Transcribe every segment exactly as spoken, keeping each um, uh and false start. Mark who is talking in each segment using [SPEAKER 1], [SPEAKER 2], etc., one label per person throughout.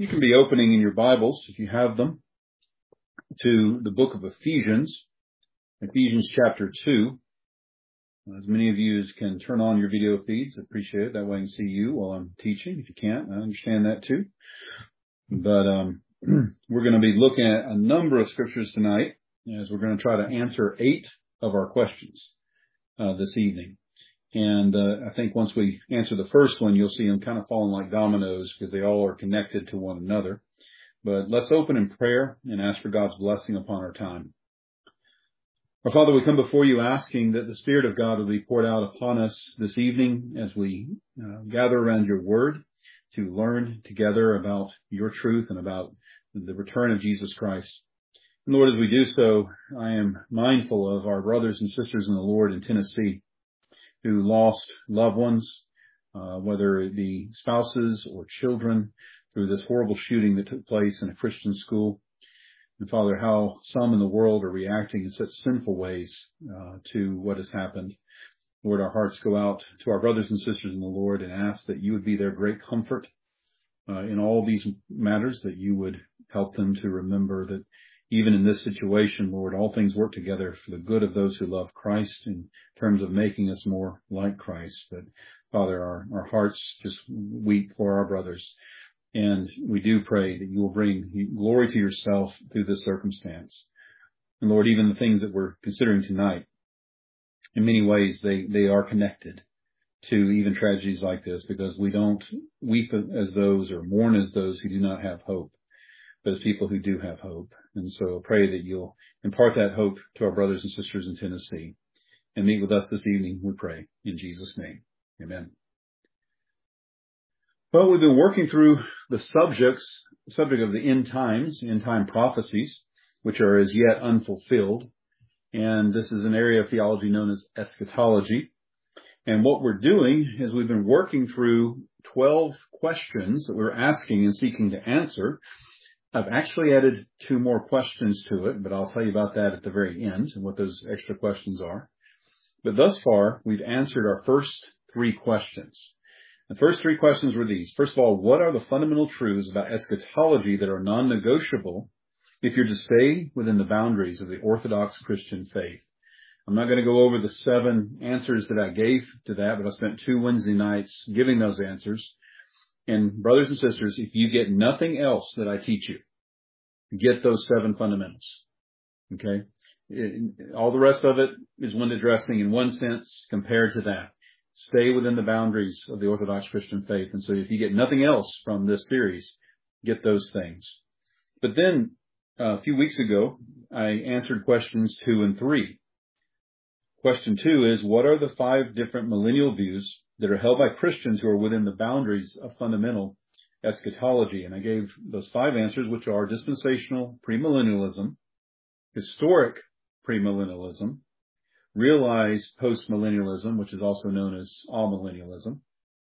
[SPEAKER 1] You can be opening in your Bibles, if you have them, to the book of Ephesians, Ephesians chapter two. As many of you as can turn on your video feeds, I appreciate it. That way I can see you while I'm teaching. If you can't, I understand that too. But um, we're going to be looking at a number of scriptures tonight, as we're going to try to answer eight of our questions uh, this evening. And uh, I think once we answer the first one, you'll see them kind of falling like dominoes because they all are connected to one another. But let's open in prayer and ask for God's blessing upon our time. Our Father, we come before you asking that the Spirit of God will be poured out upon us this evening as we uh, gather around your word to learn together about your truth and about the return of Jesus Christ. And Lord, as we do so, I am mindful of our brothers and sisters in the Lord in Tennessee who lost loved ones, uh, whether it be spouses or children, through this horrible shooting that took place in a Christian school. And Father, how some in the world are reacting in such sinful ways uh, to what has happened. Lord, our hearts go out to our brothers and sisters in the Lord and ask that you would be their great comfort uh, in all these matters, that you would help them to remember that even in this situation, Lord, all things work together for the good of those who love Christ in terms of making us more like Christ. But Father, our, our hearts just weep for our brothers. And we do pray that you will bring glory to yourself through this circumstance. And Lord, even the things that we're considering tonight, in many ways, they, they are connected to even tragedies like this, because we don't weep as those or mourn as those who do not have hope, but as people who do have hope. And so pray that you'll impart that hope to our brothers and sisters in Tennessee and meet with us this evening, we pray, in Jesus' name. Amen. Well, we've been working through the subjects, subject of the end times, end time prophecies, which are as yet unfulfilled. And this is an area of theology known as eschatology. And what we're doing is we've been working through twelve questions that we're asking and seeking to answer. I've actually added two more questions to it, but I'll tell you about that at the very end and what those extra questions are. But thus far, we've answered our first three questions. The first three questions were these. First of all, what are the fundamental truths about eschatology that are non-negotiable if you're to stay within the boundaries of the Orthodox Christian faith? I'm not going to go over the seven answers that I gave to that, but I spent two Wednesday nights giving those answers. And brothers and sisters, if you get nothing else that I teach you, get those seven fundamentals. Okay? It, all the rest of it is window dressing in one sense compared to that. Stay within the boundaries of the Orthodox Christian faith. And so if you get nothing else from this series, get those things. But then uh, a few weeks ago, I answered questions two and three. Question two is, what are the five different millennial views that are held by Christians who are within the boundaries of fundamental eschatology? And I gave those five answers, which are dispensational premillennialism, historic premillennialism, realized postmillennialism, which is also known as amillennialism.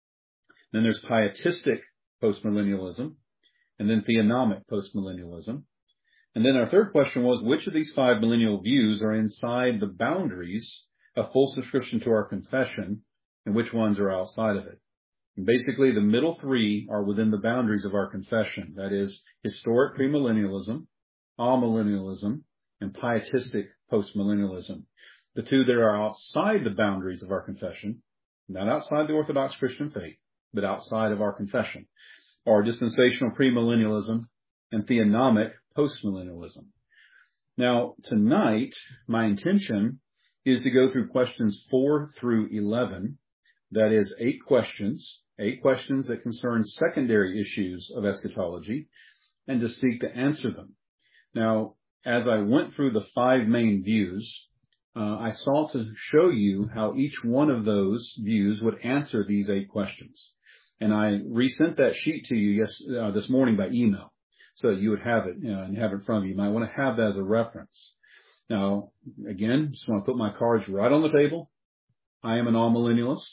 [SPEAKER 1] Then there's pietistic postmillennialism, and then theonomic postmillennialism. And then our third question was, which of these five millennial views are inside the boundaries of full subscription to our confession, and which ones are outside of it? And basically, the middle three are within the boundaries of our confession. That is, historic premillennialism, amillennialism, and pietistic postmillennialism. The two that are outside the boundaries of our confession, not outside the Orthodox Christian faith, but outside of our confession, are dispensational premillennialism and theonomic postmillennialism. Now, tonight, my intention is to go through questions four through eleven. That is eight questions, eight questions that concern secondary issues of eschatology, and to seek to answer them. Now, as I went through the five main views, uh, I sought to show you how each one of those views would answer these eight questions. And I resent that sheet to you yes, uh, this morning by email, so that you would have it, you know, and have it from you. You might want to have that as a reference. Now, again, just want to put my cards right on the table. I am an amillennialist.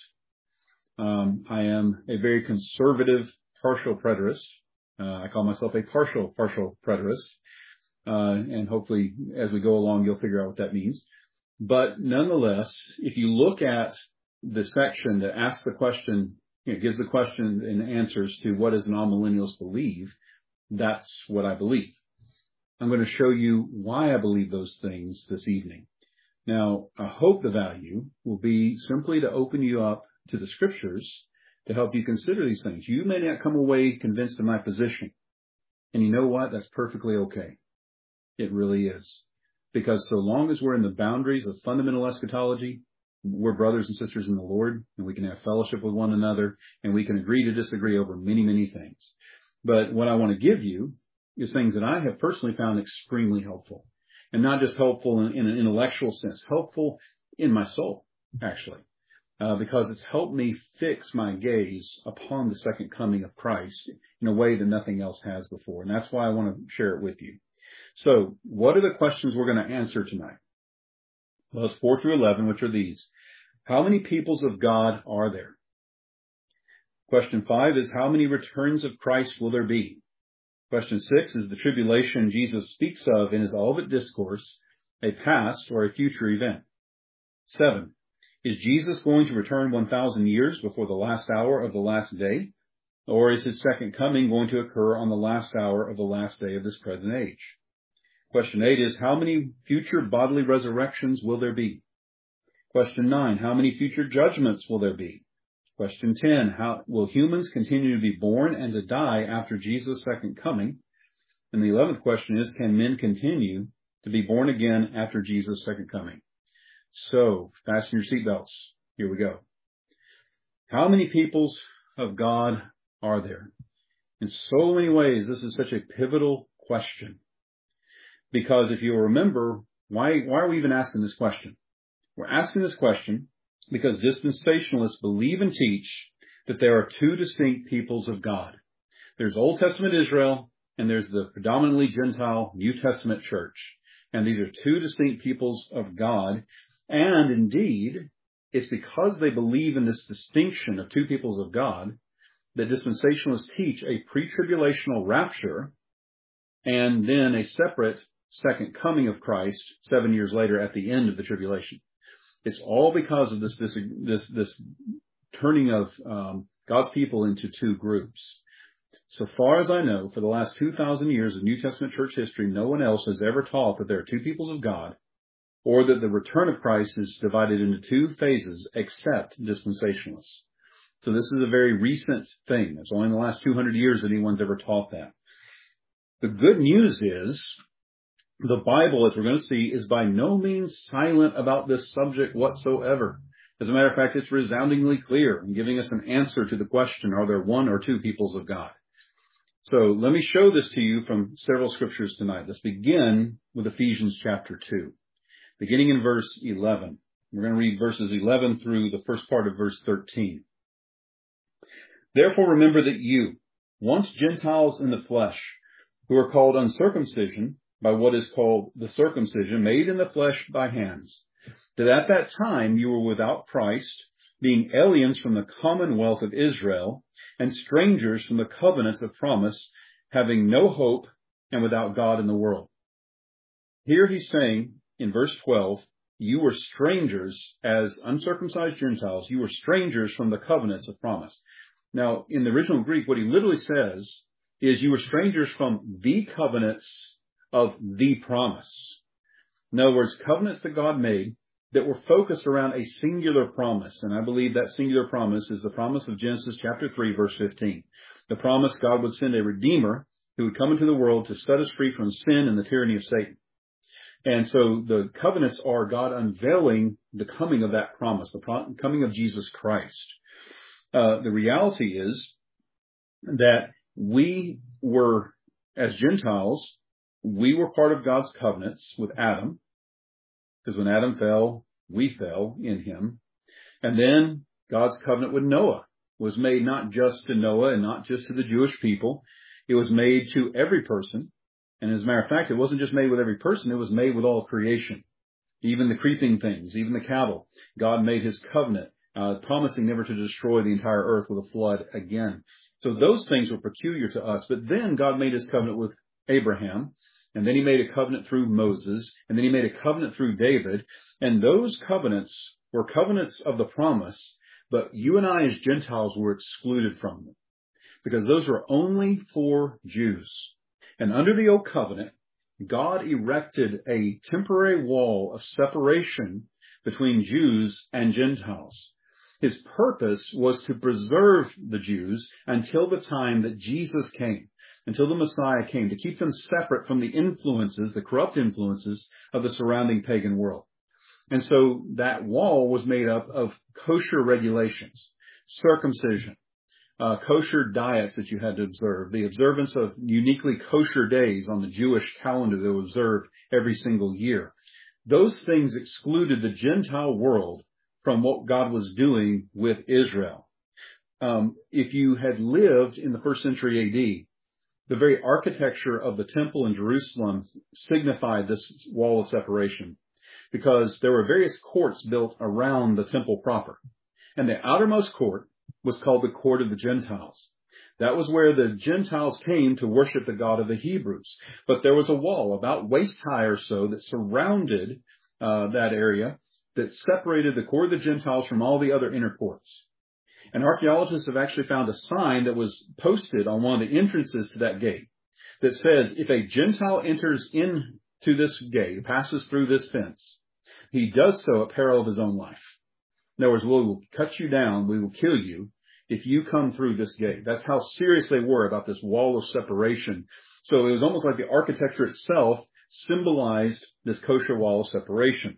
[SPEAKER 1] Um, I am a very conservative partial preterist. Uh, I call myself a partial partial preterist. Uh, and hopefully, as we go along, you'll figure out what that means. But nonetheless, if you look at the section that asks the question, you know, gives the question and answers to what does non-millennials believe, That's what I believe. I'm going to show you why I believe those things this evening. Now, I hope the value will be simply to open you up to the scriptures to help you consider these things. You may not come away convinced of my position. And you know what? That's perfectly okay. It really is. Because so long as we're in the boundaries of fundamental eschatology, we're brothers and sisters in the Lord, and we can have fellowship with one another, and we can agree to disagree over many, many things. But what I want to give you is things that I have personally found extremely helpful. And not just helpful in, in an intellectual sense, helpful in my soul, actually. Uh, because it's helped me fix my gaze upon the second coming of Christ in a way that nothing else has before. And that's why I want to share it with you. So what are the questions we're going to answer tonight? Well, it's four through eleven, which are these. How many peoples of God are there? Question five is, how many returns of Christ will there be? Question six is, the tribulation Jesus speaks of in his Olivet Discourse a past or a future event? Seven, is Jesus going to return one thousand years before the last hour of the last day? Or is his second coming going to occur on the last hour of the last day of this present age? Question eight is, how many future bodily resurrections will there be? Question nine, how many future judgments will there be? Question ten, how will humans continue to be born and to die after Jesus' second coming? And the eleventh question is, can men continue to be born again after Jesus' second coming? So, fasten your seatbelts. Here we go. How many peoples of God are there? In so many ways, this is such a pivotal question. Because if you remember, why, why are we even asking this question? We're asking this question because dispensationalists believe and teach that there are two distinct peoples of God. There's Old Testament Israel, and there's the predominantly Gentile New Testament church. And these are two distinct peoples of God. And indeed, it's because they believe in this distinction of two peoples of God that dispensationalists teach a pre-tribulational rapture and then a separate second coming of Christ seven years later at the end of the tribulation. It's all because of this this this, this turning of um, God's people into two groups. So far as I know, for the last two thousand years of New Testament church history, no one else has ever taught that there are two peoples of God, or that the return of Christ is divided into two phases, except dispensationalists. So this is a very recent thing. It's only in the last two hundred years that anyone's ever taught that. The good news is, the Bible, as we're going to see, is by no means silent about this subject whatsoever. As a matter of fact, it's resoundingly clear in giving us an answer to the question, are there one or two peoples of God? So let me show this to you from several scriptures tonight. Let's begin with Ephesians chapter two, beginning in verse eleven. We're going to read verses eleven through the first part of verse thirteen. Therefore remember that you, once Gentiles in the flesh, who are called uncircumcision, by what is called the circumcision, made in the flesh by hands, that at that time you were without Christ, being aliens from the commonwealth of Israel, and strangers from the covenants of promise, having no hope and without God in the world. Here he's saying, in verse twelve, you were strangers as uncircumcised Gentiles. You were strangers from the covenants of promise. Now, in the original Greek, what he literally says is you were strangers from the covenants of the promise. In other words, covenants that God made that were focused around a singular promise. And I believe that singular promise is the promise of Genesis chapter three, verse fifteen. The promise God would send a Redeemer who would come into the world to set us free from sin and the tyranny of Satan. And so the covenants are God unveiling the coming of that promise, the pro- coming of Jesus Christ. Uh, the reality is that we were, as Gentiles, we were part of God's covenants with Adam, because when Adam fell, we fell in him. And then God's covenant with Noah was made not just to Noah and not just to the Jewish people. It was made to every person. And as a matter of fact, it wasn't just made with every person. It was made with all creation, even the creeping things, even the cattle. God made his covenant, uh, promising never to destroy the entire earth with a flood again. So those things were peculiar to us. But then God made his covenant with Abraham, and then he made a covenant through Moses, and then he made a covenant through David. And those covenants were covenants of the promise, but you and I as Gentiles were excluded from them, because those were only for Jews. And under the old covenant, God erected a temporary wall of separation between Jews and Gentiles. His purpose was to preserve the Jews until the time that Jesus came, until the Messiah came, to keep them separate from the influences, the corrupt influences of the surrounding pagan world. And so that wall was made up of kosher regulations, circumcision, uh, kosher diets that you had to observe, the observance of uniquely kosher days on the Jewish calendar that were observed every single year. Those things excluded the Gentile world from what God was doing with Israel. Um, if you had lived in the first century A D, the very architecture of the temple in Jerusalem signified this wall of separation, because there were various courts built around the temple proper. And the outermost court was called the court of the Gentiles. That was where the Gentiles came to worship the God of the Hebrews. But there was a wall about waist high or so that surrounded uh, that area, that separated the court of the Gentiles from all the other inner courts. And archaeologists have actually found a sign that was posted on one of the entrances to that gate that says, if a Gentile enters into this gate, passes through this fence, he does so at peril of his own life. In other words, we will cut you down, we will kill you if you come through this gate. That's how serious they were about this wall of separation. So it was almost like the architecture itself symbolized this kosher wall of separation.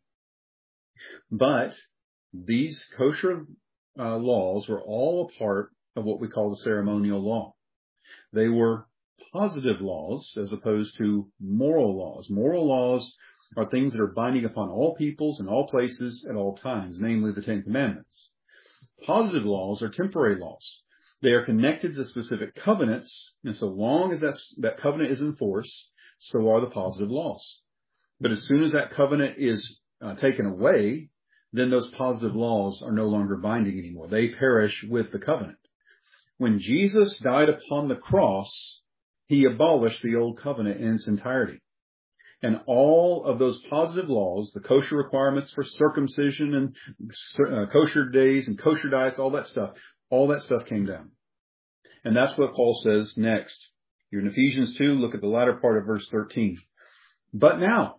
[SPEAKER 1] But these kosher uh, laws were all a part of what we call the ceremonial law. They were positive laws as opposed to moral laws. Moral laws are things that are binding upon all peoples and all places at all times, namely the Ten Commandments. Positive laws are temporary laws. They are connected to specific covenants, and so long as that's, that covenant is in force, so are the positive laws. But as soon as that covenant is uh, taken away, then those positive laws are no longer binding anymore. They perish with the covenant. When Jesus died upon the cross, he abolished the old covenant in its entirety. And all of those positive laws, the kosher requirements for circumcision and uh, kosher days and kosher diets, all that stuff, all that stuff came down. And that's what Paul says next. You're in Ephesians two, look at the latter part of verse thirteen. But now,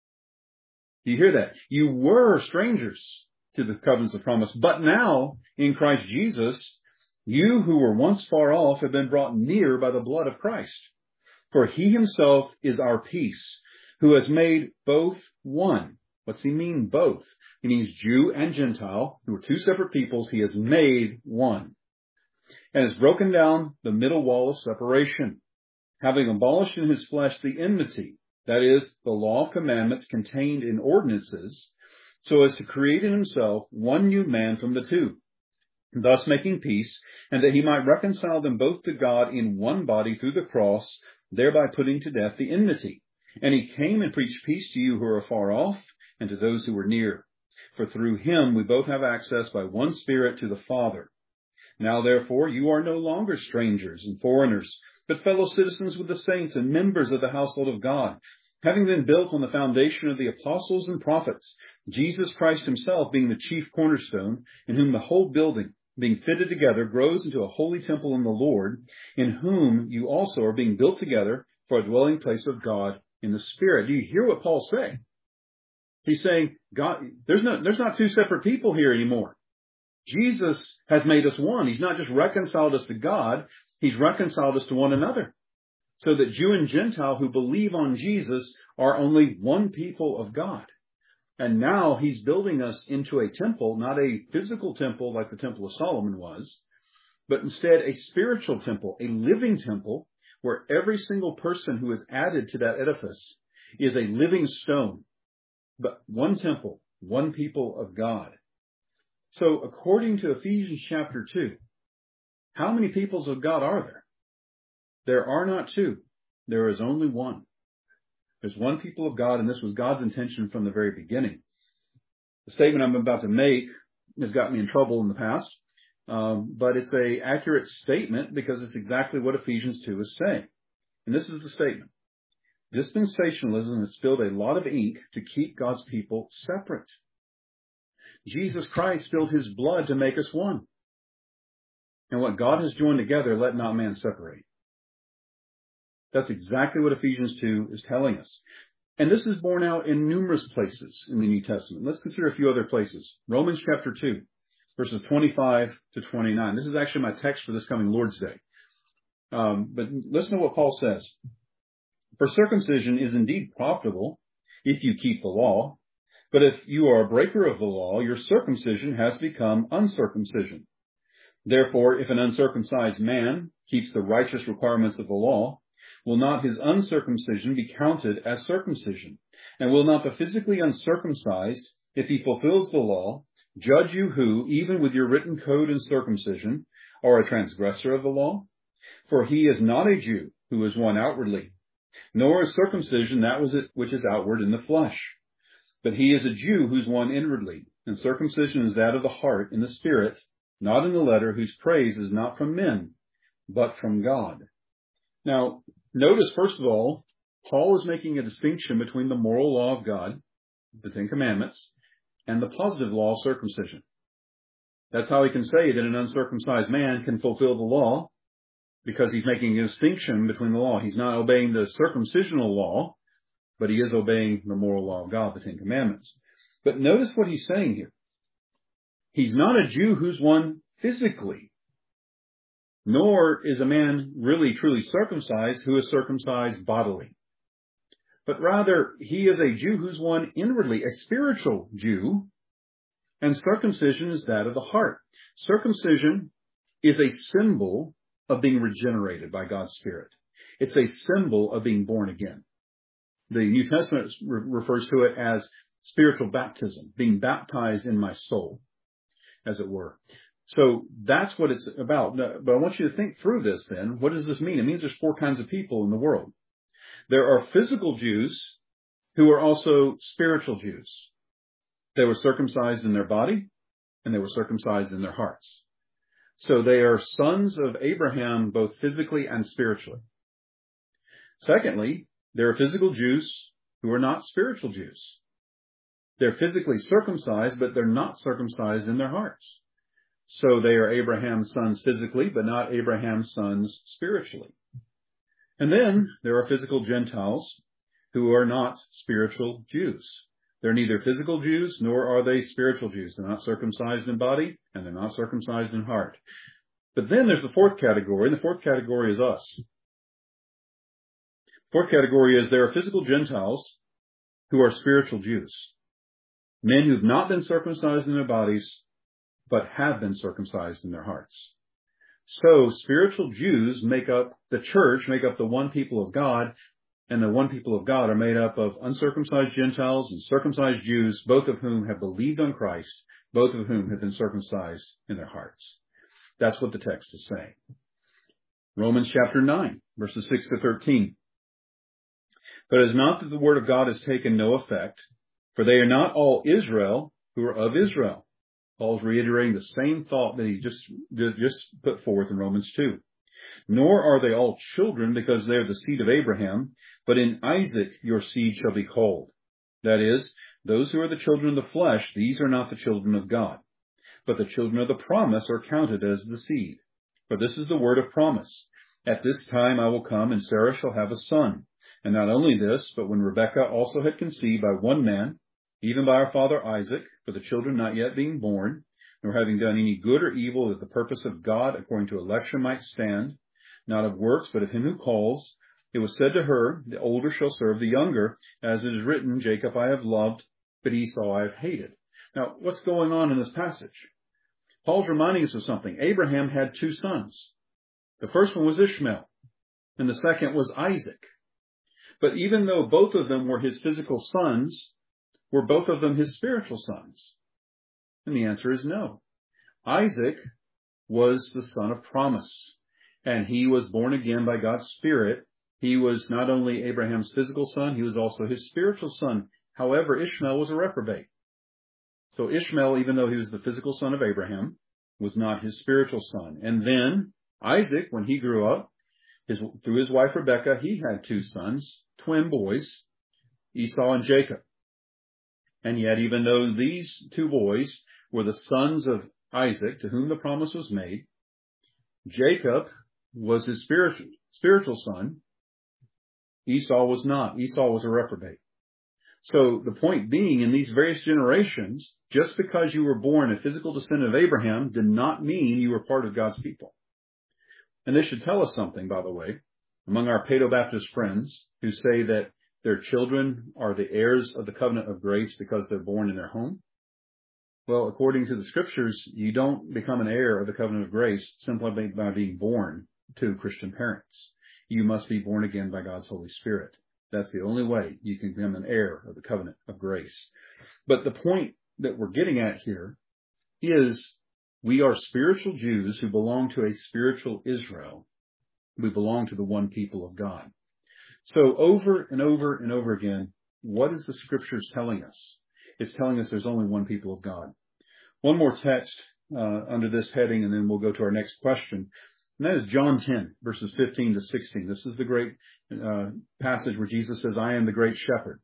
[SPEAKER 1] you hear that? You were strangers to the covenants of promise, but now, in Christ Jesus, you who were once far off have been brought near by the blood of Christ. For he himself is our peace, who has made both one. What's he mean, both? He means Jew and Gentile, who are two separate peoples. He has made one. And has broken down the middle wall of separation, having abolished in his flesh the enmity, that is, the law of commandments contained in ordinances, so as to create in himself one new man from the two, thus making peace, and that he might reconcile them both to God in one body through the cross, thereby putting to death the enmity. And he came and preached peace to you who are far off, and to those who are near. For through him we both have access by one Spirit to the Father. Now therefore you are no longer strangers and foreigners, but fellow citizens with the saints and members of the household of God, having been built on the foundation of the apostles and prophets, Jesus Christ himself being the chief cornerstone, in whom the whole building, being fitted together, grows into a holy temple in the Lord, in whom you also are being built together for a dwelling place of God in the Spirit. Do you hear what Paul's saying? He's saying, God, there's no, there's not two separate people here anymore. Jesus has made us one. He's not just reconciled us to God, he's reconciled us to one another. So that Jew and Gentile who believe on Jesus are only one people of God. And now he's building us into a temple, not a physical temple like the Temple of Solomon was, but instead a spiritual temple, a living temple, where every single person who is added to that edifice is a living stone. But one temple, one people of God. So according to Ephesians chapter two, how many peoples of God are there? There are not two. There is only one. There's one people of God, and this was God's intention from the very beginning. The statement I'm about to make has got me in trouble in the past, um, but it's a accurate statement because it's exactly what Ephesians two is saying. And this is the statement. Dispensationalism has spilled a lot of ink to keep God's people separate. Jesus Christ spilled his blood to make us one. And what God has joined together, let not man separate. That's exactly what Ephesians two is telling us. And this is borne out in numerous places in the New Testament. Let's consider a few other places. Romans chapter two, verses twenty-five to twenty-nine. This is actually my text for this coming Lord's Day. Um, but listen to what Paul says. For circumcision is indeed profitable if you keep the law. But if you are a breaker of the law, your circumcision has become uncircumcision. Therefore, if an uncircumcised man keeps the righteous requirements of the law, will not his uncircumcision be counted as circumcision? And will not the physically uncircumcised, if he fulfills the law, judge you who, even with your written code and circumcision, are a transgressor of the law? For he is not a Jew who is one outwardly, nor is circumcision that was it which is outward in the flesh. But he is a Jew who's one inwardly, and circumcision is that of the heart in the spirit, not in the letter, whose praise is not from men, but from God. Now, notice, first of all, Paul is making a distinction between the moral law of God, the Ten Commandments, and the positive law of circumcision. That's how he can say that an uncircumcised man can fulfill the law, because he's making a distinction between the law. He's not obeying the circumcisional law, but he is obeying the moral law of God, the Ten Commandments. But notice what he's saying here. He's not a Jew who's one physically, nor is a man really truly circumcised who is circumcised bodily. But rather, he is a Jew who's one inwardly, a spiritual Jew, and circumcision is that of the heart. Circumcision is a symbol of being regenerated by God's Spirit. It's a symbol of being born again. The New Testament re- refers to it as spiritual baptism, being baptized in my soul, as it were. So that's what it's about. But I want you to think through this then. What does this mean? It means there's four kinds of people in the world. There are physical Jews who are also spiritual Jews. They were circumcised in their body, and they were circumcised in their hearts. So they are sons of Abraham, both physically and spiritually. Secondly, there are physical Jews who are not spiritual Jews. They're physically circumcised, but they're not circumcised in their hearts. So they are Abraham's sons physically, but not Abraham's sons spiritually. And then there are physical Gentiles who are not spiritual Jews. They're neither physical Jews, nor are they spiritual Jews. They're not circumcised in body, and they're not circumcised in heart. But then there's the fourth category, and the fourth category is us. Fourth category is there are physical Gentiles who are spiritual Jews. Men who've not been circumcised in their bodies, but have been circumcised in their hearts. So spiritual Jews make up the church, make up the one people of God, and the one people of God are made up of uncircumcised Gentiles and circumcised Jews, both of whom have believed on Christ, both of whom have been circumcised in their hearts. That's what the text is saying. Romans chapter nine, verses six to thirteen. But it is not that the word of God has taken no effect, for they are not all Israel who are of Israel. Paul's reiterating the same thought that he just, just put forth in Romans two. Nor are they all children, because they are the seed of Abraham, but in Isaac your seed shall be called. That is, those who are the children of the flesh, these are not the children of God. But the children of the promise are counted as the seed. For this is the word of promise. At this time I will come, and Sarah shall have a son. And not only this, but when Rebekah also had conceived by one man, even by our father Isaac, for the children not yet being born, nor having done any good or evil, that the purpose of God according to election might stand, not of works, but of him who calls, it was said to her, the older shall serve the younger, as it is written, Jacob I have loved, but Esau I have hated. Now, what's going on in this passage? Paul's reminding us of something. Abraham had two sons. The first one was Ishmael, and the second was Isaac. But even though both of them were his physical sons, were both of them his spiritual sons? And the answer is no. Isaac was the son of promise, and he was born again by God's Spirit. He was not only Abraham's physical son, he was also his spiritual son. However, Ishmael was a reprobate. So Ishmael, even though he was the physical son of Abraham, was not his spiritual son. And then Isaac, when he grew up, his, through his wife Rebekah, he had two sons, twin boys, Esau and Jacob. And yet, even though these two boys were the sons of Isaac, to whom the promise was made, Jacob was his spiritual, spiritual son, Esau was not. Esau was a reprobate. So the point being, in these various generations, just because you were born a physical descendant of Abraham did not mean you were part of God's people. And this should tell us something, by the way, among our Paedo-Baptist friends who say that their children are the heirs of the covenant of grace because they're born in their home. Well, according to the scriptures, you don't become an heir of the covenant of grace simply by being born to Christian parents. You must be born again by God's Holy Spirit. That's the only way you can become an heir of the covenant of grace. But the point that we're getting at here is we are spiritual Jews who belong to a spiritual Israel. We belong to the one people of God. So over and over and over again, what is the scriptures telling us? It's telling us there's only one people of God. One more text uh, under this heading, and then we'll go to our next question. And that is John ten, verses fifteen to sixteen. This is the great uh, passage where Jesus says, I am the great shepherd.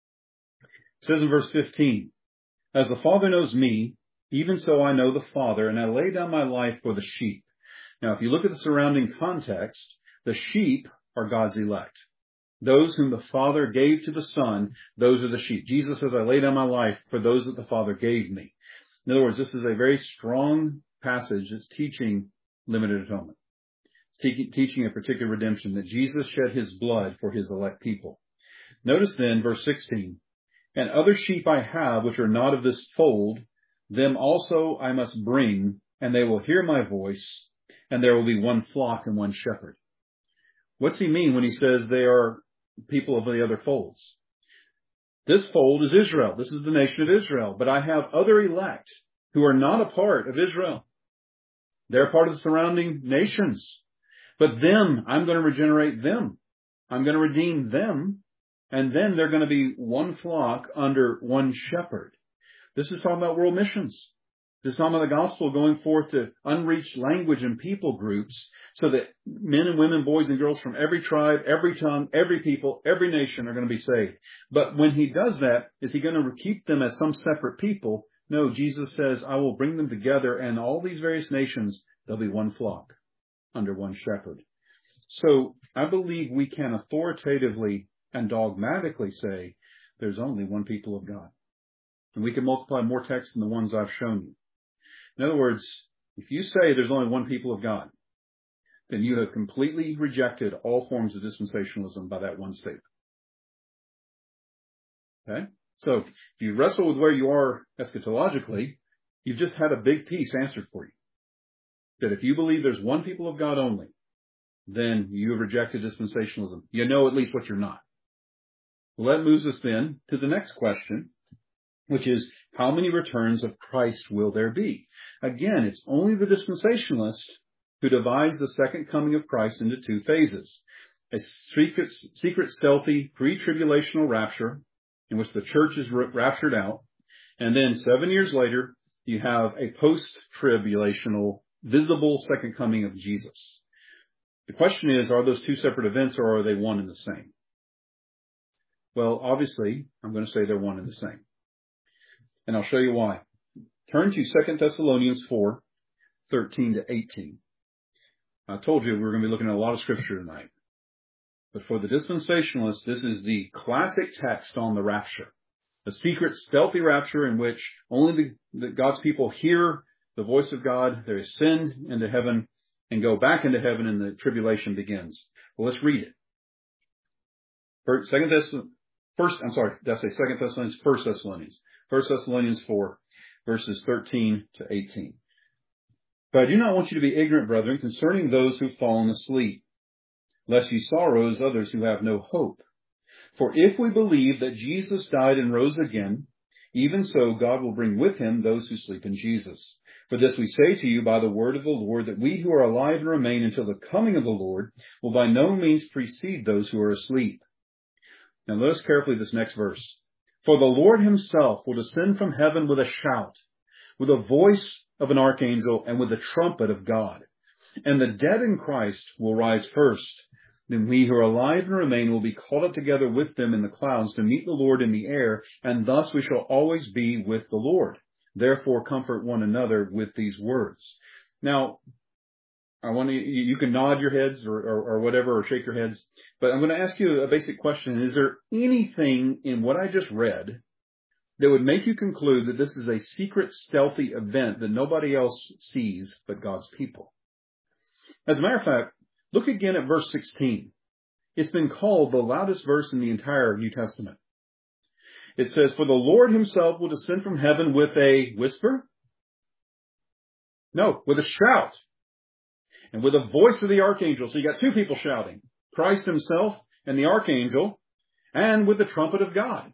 [SPEAKER 1] It says in verse fifteen, as the Father knows me, even so I know the Father, and I lay down my life for the sheep. Now, if you look at the surrounding context, the sheep are God's elect. Those whom the Father gave to the Son, those are the sheep. Jesus says, I lay down my life for those that the Father gave me. In other words, this is a very strong passage that's teaching limited atonement. It's teaching a particular redemption, that Jesus shed his blood for his elect people. Notice then, verse sixteen, and other sheep I have which are not of this fold, them also I must bring, and they will hear my voice, and there will be one flock and one shepherd. What's he mean when he says they are people of the other folds? This fold is Israel. This is the nation of Israel. But I have other elect who are not a part of Israel. They're part of the surrounding nations. But them, I'm going to regenerate them. I'm going to redeem them. And then they're going to be one flock under one shepherd. This is talking about world missions. This is talking about the gospel going forth to unreached language and people groups so that men and women, boys and girls from every tribe, every tongue, every people, every nation are going to be saved. But when he does that, is he going to keep them as some separate people? No, Jesus says, I will bring them together, and all these various nations, there'll be one flock under one shepherd. So I believe we can authoritatively and dogmatically say there's only one people of God. And we can multiply more texts than the ones I've shown you. In other words, if you say there's only one people of God, then you have completely rejected all forms of dispensationalism by that one statement. Okay? So if you wrestle with where you are eschatologically, you've just had a big piece answered for you. That if you believe there's one people of God only, then you have rejected dispensationalism. You know at least what you're not. Well, that moves us then to the next question, which is, how many returns of Christ will there be? Again, it's only the dispensationalist who divides the second coming of Christ into two phases. A secret, secret stealthy, pre-tribulational rapture, in which the church is raptured out. And then seven years later, you have a post-tribulational, visible second coming of Jesus. The question is, are those two separate events, or are they one and the same? Well, obviously, I'm going to say they're one and the same. And I'll show you why. Turn to Second Thessalonians four, thirteen to eighteen. I told you we were going to be looking at a lot of scripture tonight. But for the dispensationalists, this is the classic text on the rapture. A secret, stealthy rapture in which only the, the God's people hear the voice of God, they ascend into heaven and go back into heaven, and the tribulation begins. Well, let's read it. First, Second Thessalonians, first, I'm sorry, did I say Second Thessalonians? First Thessalonians. First Thessalonians four, verses thirteen to eighteen. But I do not want you to be ignorant, brethren, concerning those who've fallen asleep, lest ye sorrow as others who have no hope. For if we believe that Jesus died and rose again, even so God will bring with him those who sleep in Jesus. For this we say to you by the word of the Lord, that we who are alive and remain until the coming of the Lord will by no means precede those who are asleep. Now notice carefully this next verse. For the Lord himself will descend from heaven with a shout, with a voice of an archangel, and with the trumpet of God. And the dead in Christ will rise first. Then we who are alive and remain will be caught up together with them in the clouds to meet the Lord in the air, and thus we shall always be with the Lord. Therefore comfort one another with these words. Now, I want to, you, you can nod your heads or, or, or whatever, or shake your heads, but I'm going to ask you a basic question. Is there anything in what I just read that would make you conclude that this is a secret, stealthy event that nobody else sees but God's people? As a matter of fact, look again at verse sixteen. It's been called the loudest verse in the entire New Testament. It says, "For the Lord himself will descend from heaven with a whisper." No, with a shout. And with the voice of the archangel. So you got two people shouting. Christ himself and the archangel, and with the trumpet of God.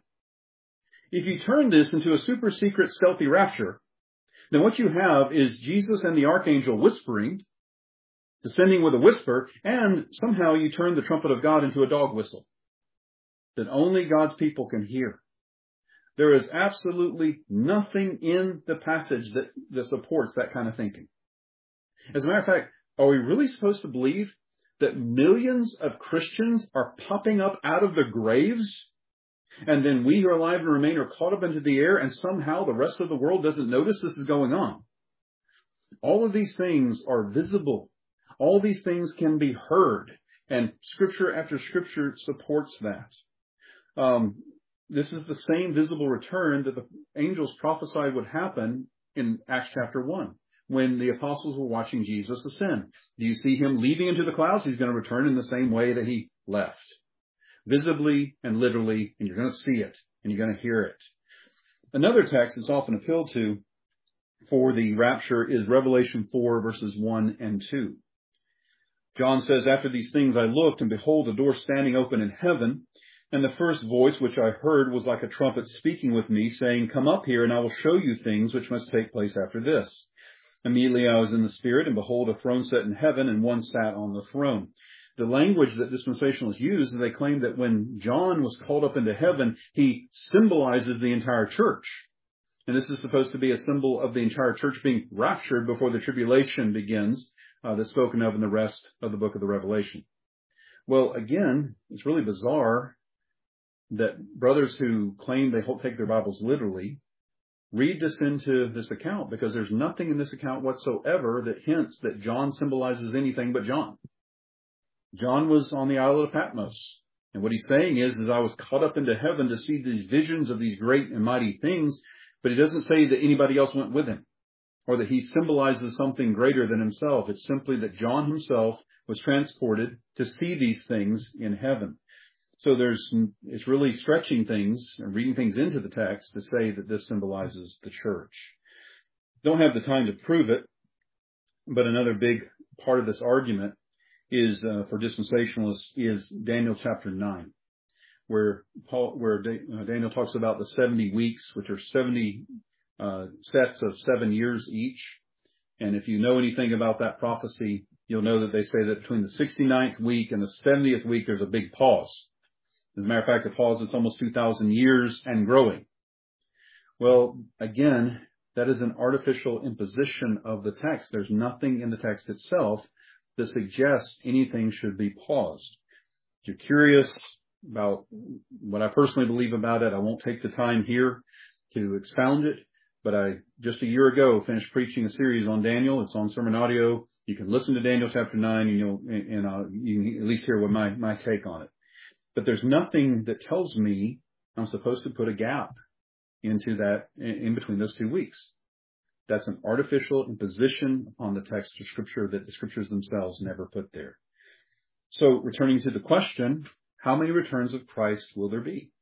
[SPEAKER 1] If you turn this into a super secret stealthy rapture, then what you have is Jesus and the archangel whispering, descending with a whisper, and somehow you turn the trumpet of God into a dog whistle that only God's people can hear. There is absolutely nothing in the passage that, that supports that kind of thinking. As a matter of fact, are we really supposed to believe that millions of Christians are popping up out of their graves, and then we who are alive and remain are caught up into the air, and somehow the rest of the world doesn't notice this is going on? All of these things are visible. All these things can be heard, and scripture after scripture supports that. Um, this is the same visible return that the angels prophesied would happen in Acts chapter one, when the apostles were watching Jesus ascend. Do you see him leaving into the clouds? He's going to return in the same way that he left. Visibly and literally, and you're going to see it, and you're going to hear it. Another text that's often appealed to for the rapture is Revelation four, verses one and two. John says, "After these things I looked, and behold, a door standing open in heaven. And the first voice which I heard was like a trumpet speaking with me, saying, 'Come up here, and I will show you things which must take place after this.' Immediately I was in the Spirit, and behold, a throne set in heaven, and one sat on the throne." The language that dispensationalists use, they claim that when John was called up into heaven, he symbolizes the entire church. And this is supposed to be a symbol of the entire church being raptured before the tribulation begins, uh, that's spoken of in the rest of the book of the Revelation. Well, again, it's really bizarre that brothers who claim they take their Bibles literally read this into this account, because there's nothing in this account whatsoever that hints that John symbolizes anything but John. John was on the Isle of Patmos. And what he's saying is, is I was caught up into heaven to see these visions of these great and mighty things, but he doesn't say that anybody else went with him, or that he symbolizes something greater than himself. It's simply that John himself was transported to see these things in heaven. So there's, it's really stretching things and reading things into the text to say that this symbolizes the church. Don't have the time to prove it, but another big part of this argument is, uh, for dispensationalists, is Daniel chapter nine, where Paul, where da- uh, Daniel talks about the seventy weeks, which are seventy uh, sets of seven years each. And if you know anything about that prophecy, you'll know that they say that between the sixty-ninth week and the seventieth week, there's a big pause. As a matter of fact, the pause is almost two thousand years and growing. Well, again, that is an artificial imposition of the text. There's nothing in the text itself that suggests anything should be paused. If you're curious about what I personally believe about it, I won't take the time here to expound it, but I, just a year ago, finished preaching a series on Daniel. It's on Sermon Audio. You can listen to Daniel chapter nine, and you'll, and uh, you can at least hear what my, my take on it. But there's nothing that tells me I'm supposed to put a gap into that in between those two weeks. That's an artificial imposition upon the text of Scripture that the Scriptures themselves never put there. So returning to the question, how many returns of Christ will there be?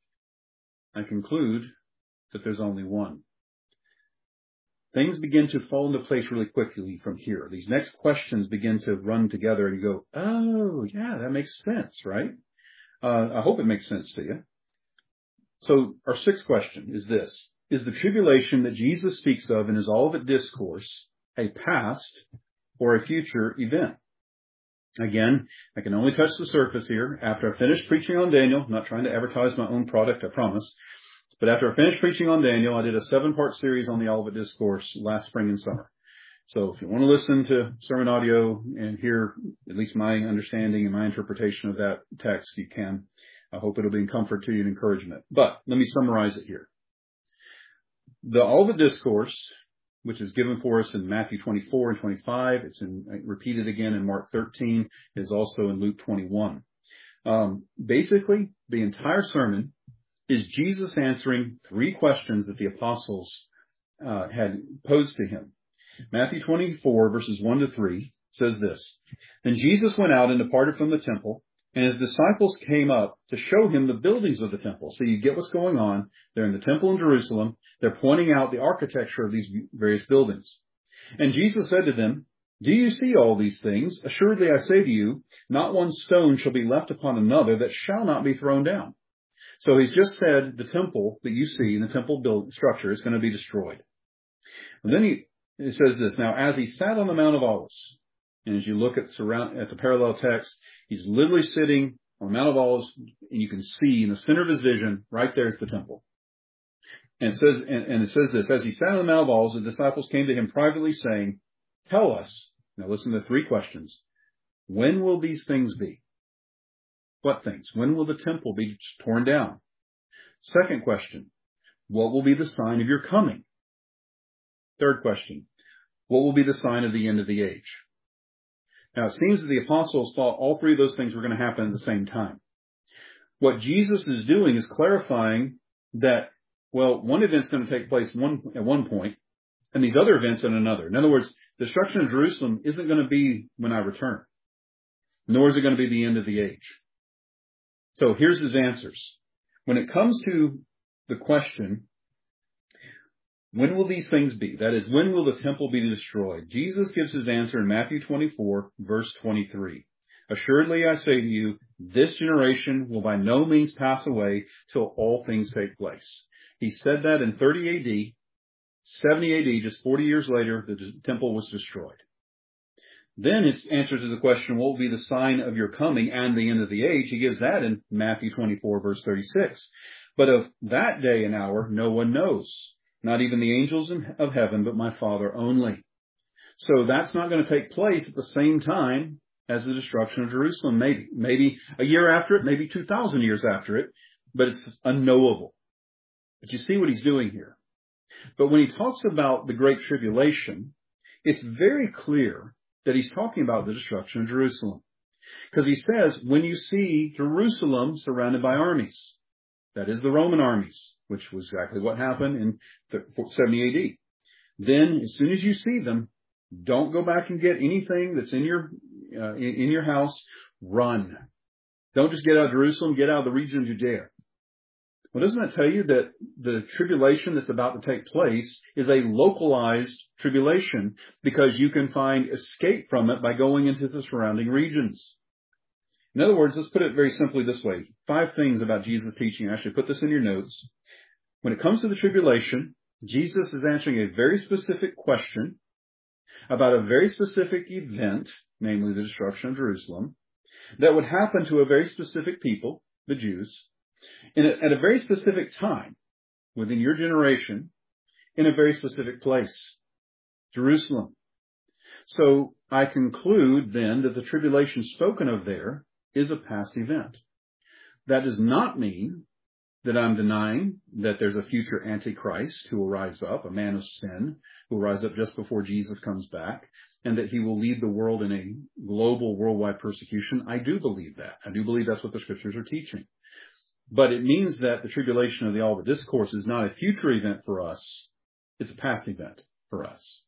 [SPEAKER 1] I conclude that there's only one. Things begin to fall into place really quickly from here. These next questions begin to run together, and you go, oh, yeah, that makes sense, right? Uh, I hope it makes sense to you. So our sixth question is this. Is the tribulation that Jesus speaks of in his Olivet Discourse a past or a future event? Again, I can only touch the surface here. After I finish preaching on Daniel, I'm not trying to advertise my own product, I promise. But after I finished preaching on Daniel, I did a seven-part series on the Olivet Discourse last spring and summer. So if you want to listen to Sermon Audio and hear at least my understanding and my interpretation of that text, you can. I hope it'll be in comfort to you and encouragement. But let me summarize it here. The Olivet Discourse which is given for us in Matthew twenty-four and twenty-five. It's in, repeated again in Mark thirteen. It is also in Luke twenty-one. Um, basically, the entire sermon is Jesus answering three questions that the apostles uh, had posed to him. Matthew twenty-four, verses one to three, says this: Then Jesus went out and departed from the temple, and his disciples came up to show him the buildings of the temple. So you get what's going on. They're in the temple in Jerusalem. They're pointing out the architecture of these various buildings. And Jesus said to them, Do you see all these things? Assuredly I say to you, not one stone shall be left upon another that shall not be thrown down. So he's just said the temple that you see, the temple build structure, is going to be destroyed. And then he, he says this: Now as he sat on the Mount of Olives, and as you look at surround at the parallel text, he's literally sitting on the Mount of Olives, and you can see in the center of his vision, right there is the temple. And it says, and, and it says this: As he sat on the Mount of Olives, the disciples came to him privately, saying, Tell us. Now listen to the three questions. When will these things be? What things? When will the temple be torn down? Second question: What will be the sign of your coming? Third question: What will be the sign of the end of the age? Now, it seems that the apostles thought all three of those things were going to happen at the same time. What Jesus is doing is clarifying that, well, one event's going to take place one, at one point, and these other events at another. In other words, the destruction of Jerusalem isn't going to be when I return, nor is it going to be the end of the age. So here's his answers. When it comes to the question, when will these things be? That is, when will the temple be destroyed? Jesus gives his answer in Matthew twenty-four, verse twenty-three. Assuredly, I say to you, this generation will by no means pass away till all things take place. He said that in thirty A D. seventy A D, just forty years later, the temple was destroyed. Then his answer to the question, what will be the sign of your coming and the end of the age? He gives that in Matthew twenty-four, verse thirty-six. But of that day and hour, no one knows. Not even the angels of heaven, but my Father only. So that's not going to take place at the same time as the destruction of Jerusalem. Maybe, maybe a year after it, maybe two thousand years after it, but it's unknowable. But you see what he's doing here. But when he talks about the Great Tribulation, it's very clear that he's talking about the destruction of Jerusalem. Because he says, when you see Jerusalem surrounded by armies, that is the Roman armies, which was exactly what happened in seventy A D. Then, as soon as you see them, don't go back and get anything that's in your uh, in, in your house. Run. Don't just get out of Jerusalem, get out of the region of Judea. Well, doesn't that tell you that the tribulation that's about to take place is a localized tribulation because you can find escape from it by going into the surrounding regions? In other words, let's put it very simply this way. Five things about Jesus' teaching. I should put this in your notes. When it comes to the tribulation, Jesus is answering a very specific question about a very specific event, namely the destruction of Jerusalem, that would happen to a very specific people, the Jews, in a, at a very specific time within your generation, in a very specific place, Jerusalem. So I conclude then that the tribulation spoken of there is a past event. That does not mean that I'm denying that there's a future Antichrist who will rise up, a man of sin, who will rise up just before Jesus comes back, and that he will lead the world in a global, worldwide persecution. I do believe that. I do believe that's what the scriptures are teaching. But it means that the tribulation of the Olivet Discourse is not a future event for us. It's a past event for us.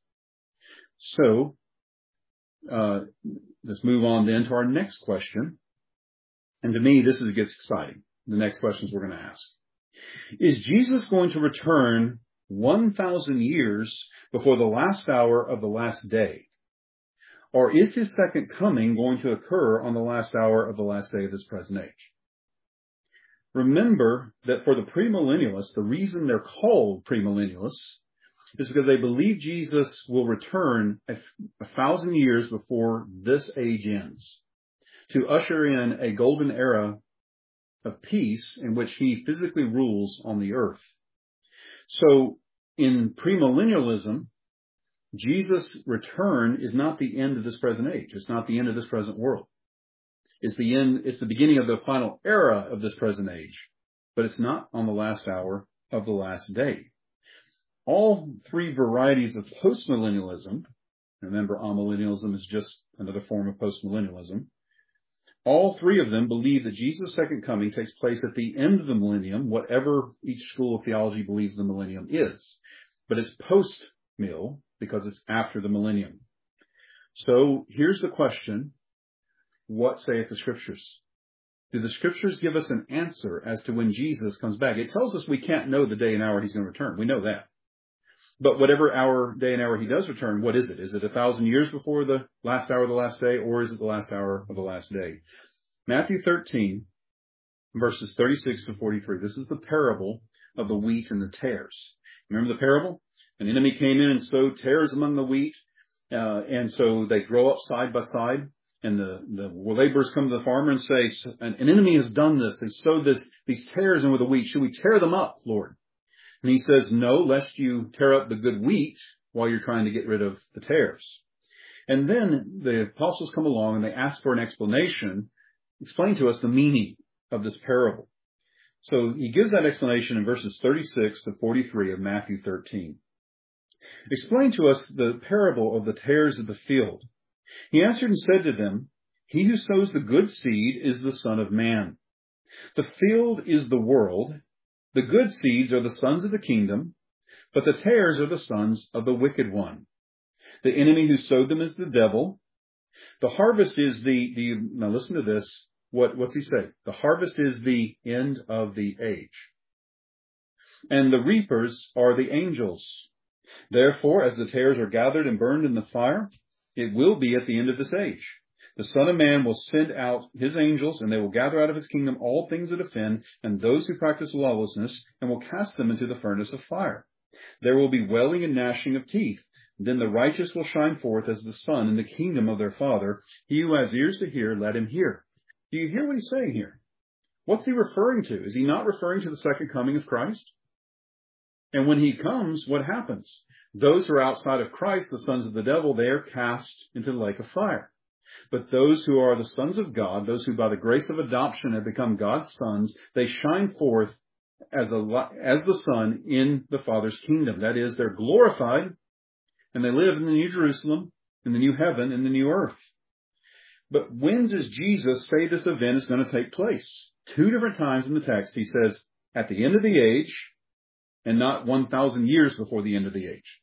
[SPEAKER 1] So, uh, let's move on then to our next question. And to me, this is, gets exciting. The next questions we're going to ask. Is Jesus going to return one thousand years before the last hour of the last day? Or is his second coming going to occur on the last hour of the last day of this present age? Remember that for the premillennialists, the reason they're called premillennialists is because they believe Jesus will return a, a thousand years before this age ends, to usher in a golden era of peace in which he physically rules on the earth. So in premillennialism, Jesus' return is not the end of this present age. It's not the end of this present world. It's the end, it's the beginning of the final era of this present age, but it's not on the last hour of the last day. All three varieties of postmillennialism, remember amillennialism is just another form of postmillennialism, all three of them believe that Jesus' second coming takes place at the end of the millennium, whatever each school of theology believes the millennium is. But it's post-mill because it's after the millennium. So here's the question. What saith the Scriptures? Do the Scriptures give us an answer as to when Jesus comes back? It tells us we can't know the day and hour he's going to return. We know that. But whatever hour, day and hour he does return, what is it? Is it a thousand years before the last hour of the last day, or is it the last hour of the last day? Matthew thirteen, verses thirty-six to forty-three. This is the parable of the wheat and the tares. Remember the parable? An enemy came in and sowed tares among the wheat, uh, and so they grow up side by side. And the, the laborers come to the farmer and say, an, an enemy has done this. They sowed this, these tares in with the wheat. Should we tear them up, Lord? And he says, no, lest you tear up the good wheat while you're trying to get rid of the tares. And then the apostles come along and they ask for an explanation, explain to us the meaning of this parable. So he gives that explanation in verses thirty-six to forty-three of Matthew thirteen. Explain to us the parable of the tares of the field. He answered and said to them, he who sows the good seed is the Son of Man. The field is the world. The good seeds are the sons of the kingdom, but the tares are the sons of the wicked one. The enemy who sowed them is the devil. The harvest is the, the now listen to this. What, what's he say? The harvest is the end of the age. And the reapers are the angels. Therefore, as the tares are gathered and burned in the fire, it will be at the end of this age. The Son of Man will send out his angels, and they will gather out of his kingdom all things that offend, and those who practice lawlessness, and will cast them into the furnace of fire. There will be wailing and gnashing of teeth. Then the righteous will shine forth as the sun in the kingdom of their Father. He who has ears to hear, let him hear. Do you hear what he's saying here? What's he referring to? Is he not referring to the second coming of Christ? And when he comes, what happens? Those who are outside of Christ, the sons of the devil, they are cast into the lake of fire. But those who are the sons of God, those who by the grace of adoption have become God's sons, they shine forth as a, as the sun in the Father's kingdom. That is, they're glorified, and they live in the New Jerusalem, in the new heaven, in the new earth. But when does Jesus say this event is going to take place? Two different times in the text, he says, at the end of the age, and not one thousand years before the end of the age.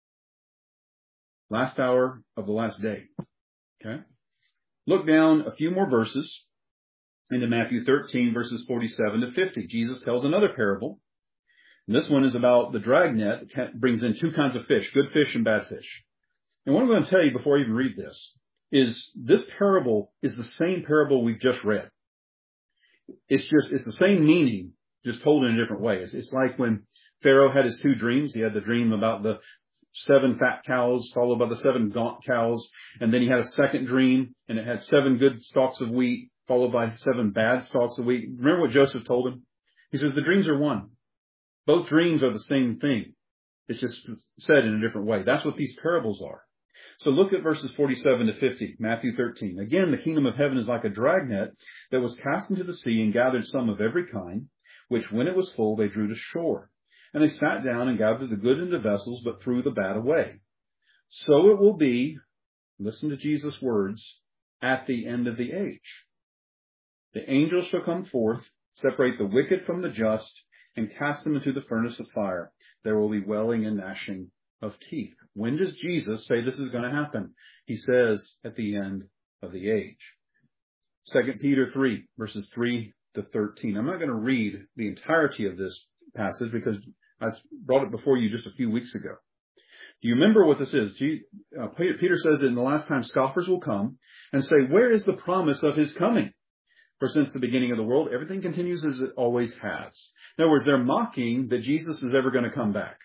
[SPEAKER 1] Last hour of the last day. Okay? Look down a few more verses into Matthew thirteen, verses forty-seven to fifty. Jesus tells another parable. And this one is about the dragnet that brings in two kinds of fish, good fish and bad fish. And what I'm going to tell you before I even read this is this parable is the same parable we've just read. It's just, it's the same meaning, just told in a different way. It's, it's like when Pharaoh had his two dreams. He had the dream about the seven fat cows followed by the seven gaunt cows. And then he had a second dream, and it had seven good stalks of wheat followed by seven bad stalks of wheat. Remember what Joseph told him? He says, the dreams are one. Both dreams are the same thing. It's just said in a different way. That's what these parables are. So look at verses forty-seven to fifty, Matthew thirteen. Again, the kingdom of heaven is like a dragnet that was cast into the sea and gathered some of every kind, which when it was full, they drew to shore. And they sat down and gathered the good into vessels, but threw the bad away. So it will be, listen to Jesus' words, at the end of the age. The angels shall come forth, separate the wicked from the just, and cast them into the furnace of fire. There will be wailing and gnashing of teeth. When does Jesus say this is going to happen? He says at the end of the age. Second Peter three, verses three to thirteen. I'm not going to read the entirety of this passage because I brought it before you just a few weeks ago. Do you remember what this is? Peter says that in the last time scoffers will come and say, where is the promise of his coming? For since the beginning of the world, everything continues as it always has. In other words, they're mocking that Jesus is ever going to come back.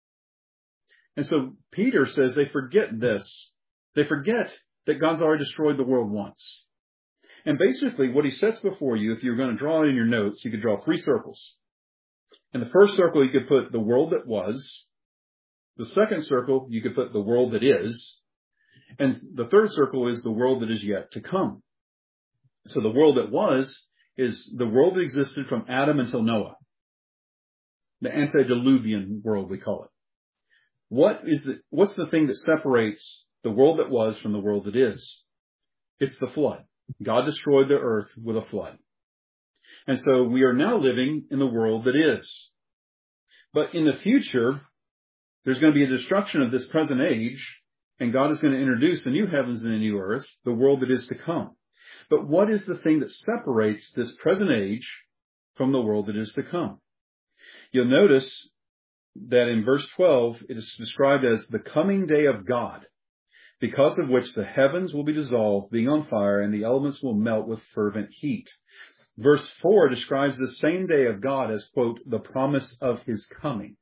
[SPEAKER 1] And so Peter says they forget this. They forget that God's already destroyed the world once. And basically what he sets before you, if you're going to draw it in your notes, you could draw three circles. In the first circle, you could put the world that was. The second circle, you could put the world that is. And the third circle is the world that is yet to come. So the world that was is the world that existed from Adam until Noah. The antediluvian world, we call it. What is the, what's the thing that separates the world that was from the world that is? It's the flood. God destroyed the earth with a flood. And so we are now living in the world that is. But in the future, there's going to be a destruction of this present age, and God is going to introduce a new heavens and a new earth, the world that is to come. But what is the thing that separates this present age from the world that is to come? You'll notice that in verse twelve, it is described as the coming day of God, because of which the heavens will be dissolved, being on fire, and the elements will melt with fervent heat. Verse four describes the same day of God as, quote, the promise of his coming.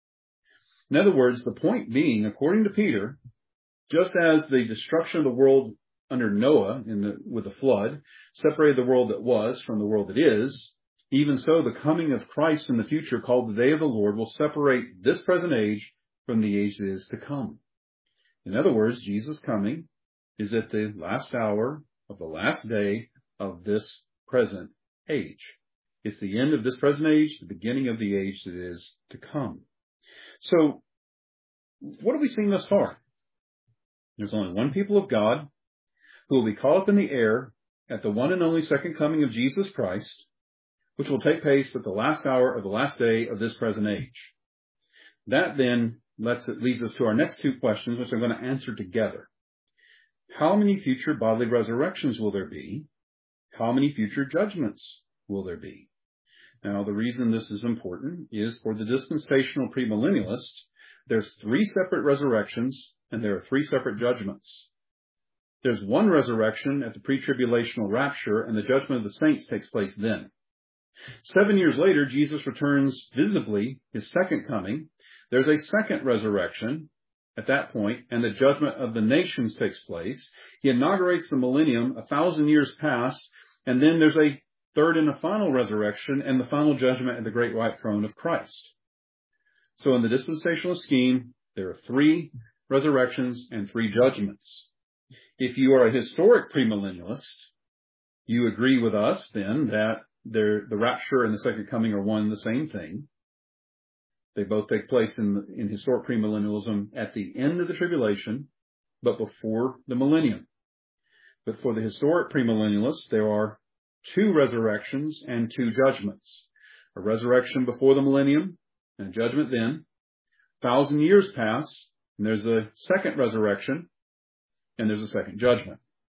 [SPEAKER 1] In other words, the point being, according to Peter, just as the destruction of the world under Noah in the, with the flood separated the world that was from the world that is, even so the coming of Christ in the future, called the day of the Lord, will separate this present age from the age that is to come. In other words, Jesus' coming is at the last hour of the last day of this present age. It's the end of this present age, the beginning of the age that is to come. So, what have we seen thus far? There's only one people of God who will be caught up in the air at the one and only second coming of Jesus Christ, which will take place at the last hour of the last day of this present age. That then lets it leads us to our next two questions, which I'm going to answer together. How many future bodily resurrections will there be? How many future judgments will there be? Now, the reason this is important is for the dispensational premillennialist, there's three separate resurrections and there are three separate judgments. There's one resurrection at the pre-tribulational rapture, and the judgment of the saints takes place then. Seven years later, Jesus returns visibly, his second coming. There's a second resurrection at that point, and the judgment of the nations takes place. He inaugurates the millennium, a thousand years pass, and then there's a third and a final resurrection and the final judgment at the great white throne of Christ. So in the dispensational scheme, there are three resurrections and three judgments. If you are a historic premillennialist, you agree with us then that there, the rapture and the second coming are one and the same thing. They both take place in, in historic premillennialism at the end of the tribulation, but before the millennium. But for the historic premillennialists, there are two resurrections and two judgments. A resurrection before the millennium and a judgment then. A thousand years pass, and there's a second resurrection, and there's a second judgment.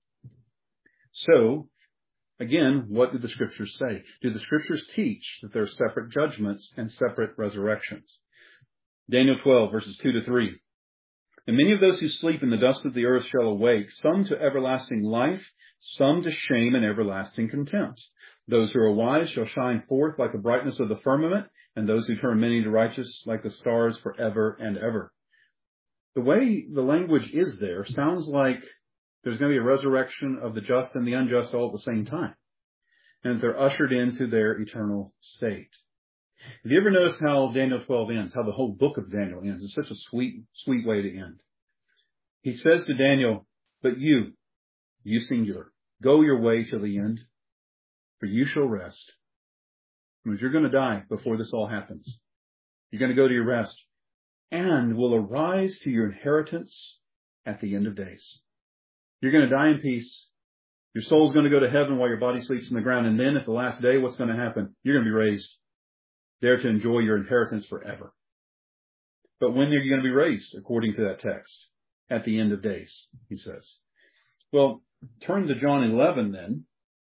[SPEAKER 1] So, again, what do the Scriptures say? Do the Scriptures teach that there are separate judgments and separate resurrections? Daniel twelve, verses two to three. And many of those who sleep in the dust of the earth shall awake, some to everlasting life, some to shame and everlasting contempt. Those who are wise shall shine forth like the brightness of the firmament, and those who turn many to righteous like the stars forever and ever. The way the language is there sounds like there's going to be a resurrection of the just and the unjust all at the same time, and they're ushered into their eternal state. Have you ever noticed how Daniel twelve ends, how the whole book of Daniel ends? It's such a sweet, sweet way to end. He says to Daniel, but you, you singular, go your way till the end, for you shall rest. Because you're going to die before this all happens. You're going to go to your rest, and will arise to your inheritance at the end of days. You're going to die in peace. Your soul's going to go to heaven while your body sleeps in the ground. And then at the last day, what's going to happen? You're going to be raised there to enjoy your inheritance forever. But when are you going to be raised, according to that text? At the end of days, he says. Well, turn to John eleven then.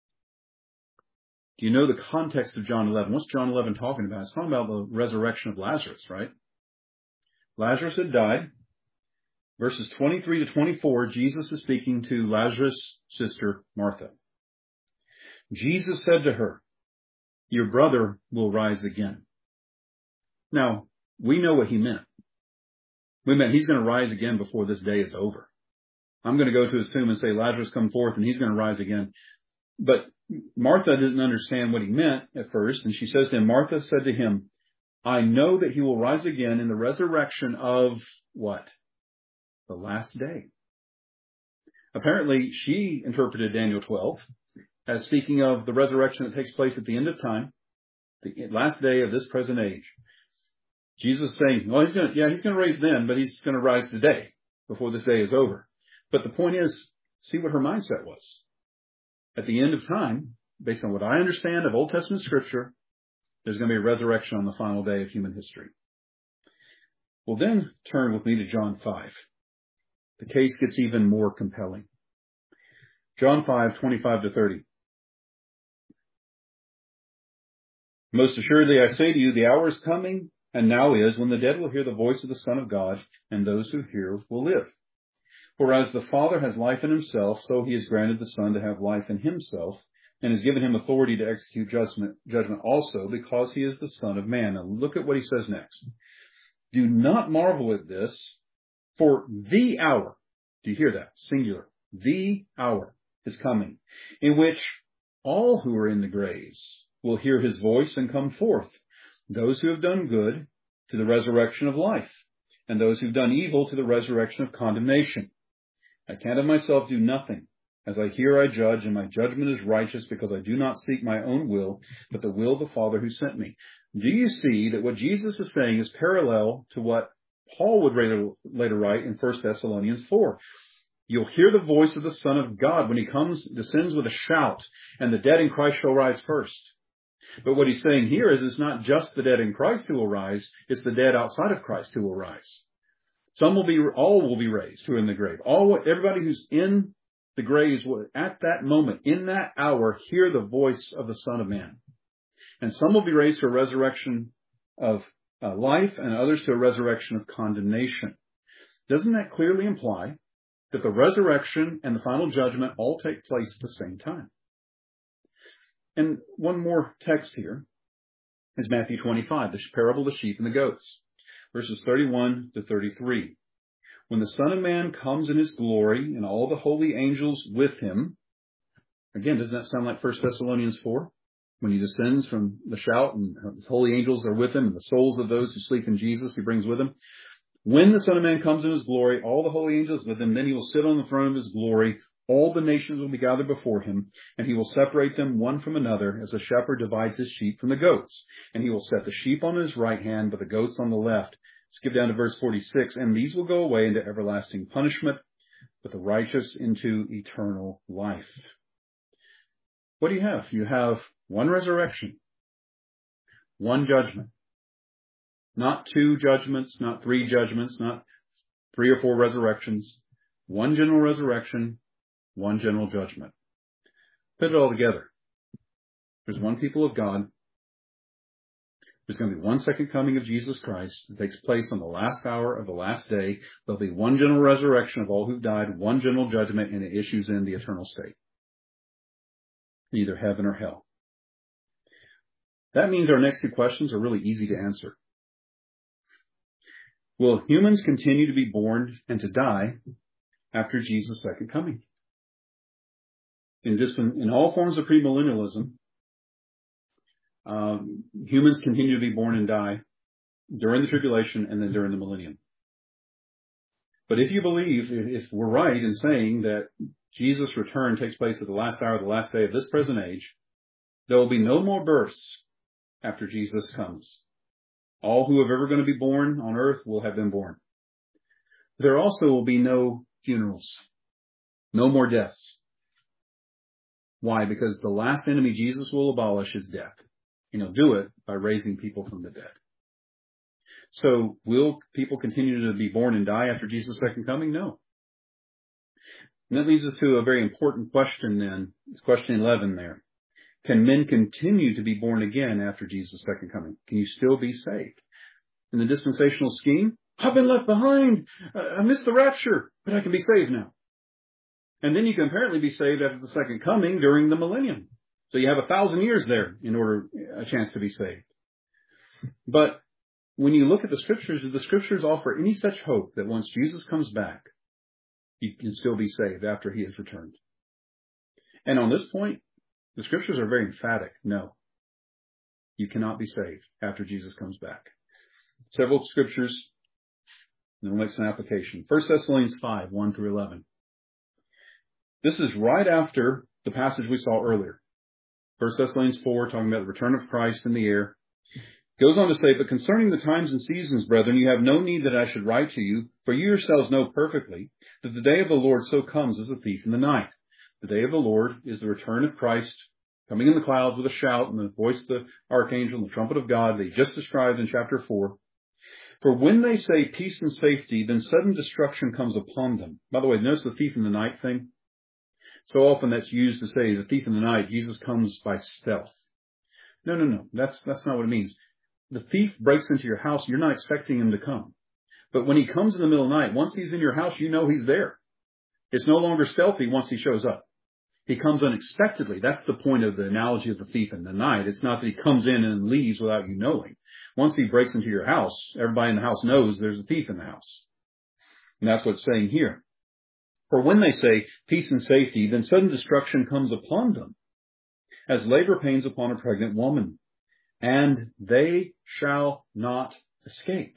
[SPEAKER 1] Do you know the context of John eleven? What's John eleven talking about? It's talking about the resurrection of Lazarus, right? Lazarus had died. Verses twenty-three to twenty-four, Jesus is speaking to Lazarus' sister, Martha. Jesus said to her, your brother will rise again. Now, we know what he meant. We meant he's going to rise again before this day is over. I'm going to go to his tomb and say, Lazarus, come forth, and he's going to rise again. But Martha didn't understand what he meant at first, and she says to him, Martha said to him, I know that he will rise again in the resurrection of what? The last day. Apparently, she interpreted Daniel twelve as speaking of the resurrection that takes place at the end of time, the last day of this present age. Jesus is saying, well, he's going to, yeah, he's going to raise then, but he's going to rise today before this day is over. But the point is, see what her mindset was. At the end of time, based on what I understand of Old Testament scripture, there's going to be a resurrection on the final day of human history. Well, then turn with me to John five. The case gets even more compelling. John five, twenty-five to thirty. Most assuredly I say to you, the hour is coming, and now is, when the dead will hear the voice of the Son of God, and those who hear will live. For as the Father has life in himself, so he has granted the Son to have life in himself, and has given him authority to execute judgment, judgment also, because he is the Son of Man. Now look at what he says next. Do not marvel at this, for the hour, do you hear that? Singular. The hour is coming, in which all who are in the graves will hear his voice and come forth. Those who have done good to the resurrection of life, and those who've done evil to the resurrection of condemnation. I can of myself do nothing. As I hear, I judge, and my judgment is righteous, because I do not seek my own will, but the will of the Father who sent me. Do you see that what Jesus is saying is parallel to what Paul would later, later write in First Thessalonians four? You'll hear the voice of the Son of God when he comes, descends with a shout, and the dead in Christ shall rise first. But what he's saying here is it's not just the dead in Christ who will rise, it's the dead outside of Christ who will rise. Some will be, all will be raised who are in the grave. All, everybody who's in the graves will, at that moment, in that hour, hear the voice of the Son of Man. And some will be raised to a resurrection of uh, life, and others to a resurrection of condemnation. Doesn't that clearly imply that the resurrection and the final judgment all take place at the same time? And one more text here is Matthew twenty-five, the parable of the sheep and the goats, verses thirty-one to thirty-three. When the Son of Man comes in his glory and all the holy angels with him, again, doesn't that sound like First Thessalonians four? When he descends from the shout and his holy angels are with him, and the souls of those who sleep in Jesus he brings with him. When the Son of Man comes in his glory, all the holy angels with him, then he will sit on the throne of his glory. All the nations will be gathered before him, and he will separate them one from another, as a shepherd divides his sheep from the goats. And he will set the sheep on his right hand, but the goats on the left. Skip down to verse forty-six. And these will go away into everlasting punishment, but the righteous into eternal life. What do you have? You have one resurrection, one judgment. Not two judgments, not three judgments, not three or four resurrections. One general resurrection, one general judgment. Put it all together. There's one people of God. There's going to be one second coming of Jesus Christ that takes place on the last hour of the last day. There'll be one general resurrection of all who've died, one general judgment, and it issues in the eternal state. Either heaven or hell. That means our next two questions are really easy to answer. Will humans continue to be born and to die after Jesus' second coming? In, this, in all forms of premillennialism, um, humans continue to be born and die during the tribulation and then during the millennium. But if you believe, if we're right in saying that Jesus' return takes place at the last hour of the last day of this present age, there will be no more births after Jesus comes. All who have ever going to be born on earth will have been born. There also will be no funerals, no more deaths. Why? Because the last enemy Jesus will abolish is death. And he'll do it by raising people from the dead. So will people continue to be born and die after Jesus' second coming? No. And that leads us to a very important question then. It's question eleven there. Can men continue to be born again after Jesus' second coming? Can you still be saved? In the dispensational scheme, I've been left behind. Uh, I missed the rapture, but I can be saved now. And then you can apparently be saved after the second coming during the millennium. So you have a thousand years there in order, a chance to be saved. But when you look at the scriptures, do the scriptures offer any such hope that once Jesus comes back, you can still be saved after he has returned? And on this point, the scriptures are very emphatic. No, you cannot be saved after Jesus comes back. Several scriptures, and we'll make some application. First Thessalonians five, one through eleven. This is right after the passage we saw earlier. First Thessalonians four, talking about the return of Christ in the air. Goes on to say, but concerning the times and seasons, brethren, you have no need that I should write to you, for you yourselves know perfectly that the day of the Lord so comes as a thief in the night. The day of the Lord is the return of Christ, coming in the clouds with a shout and the voice of the archangel and the trumpet of God that he just described in chapter four. For when they say peace and safety, then sudden destruction comes upon them. By the way, notice the thief in the night thing. So often that's used to say the thief in the night, Jesus comes by stealth. No, no, no. That's, that's not what it means. The thief breaks into your house. You're not expecting him to come. But when he comes in the middle of the night, once he's in your house, you know he's there. It's no longer stealthy once he shows up. He comes unexpectedly. That's the point of the analogy of the thief in the night. It's not that he comes in and leaves without you knowing. Once he breaks into your house, everybody in the house knows there's a thief in the house. And that's what it's saying here. For when they say peace and safety, then sudden destruction comes upon them, as labor pains upon a pregnant woman, and they shall not escape.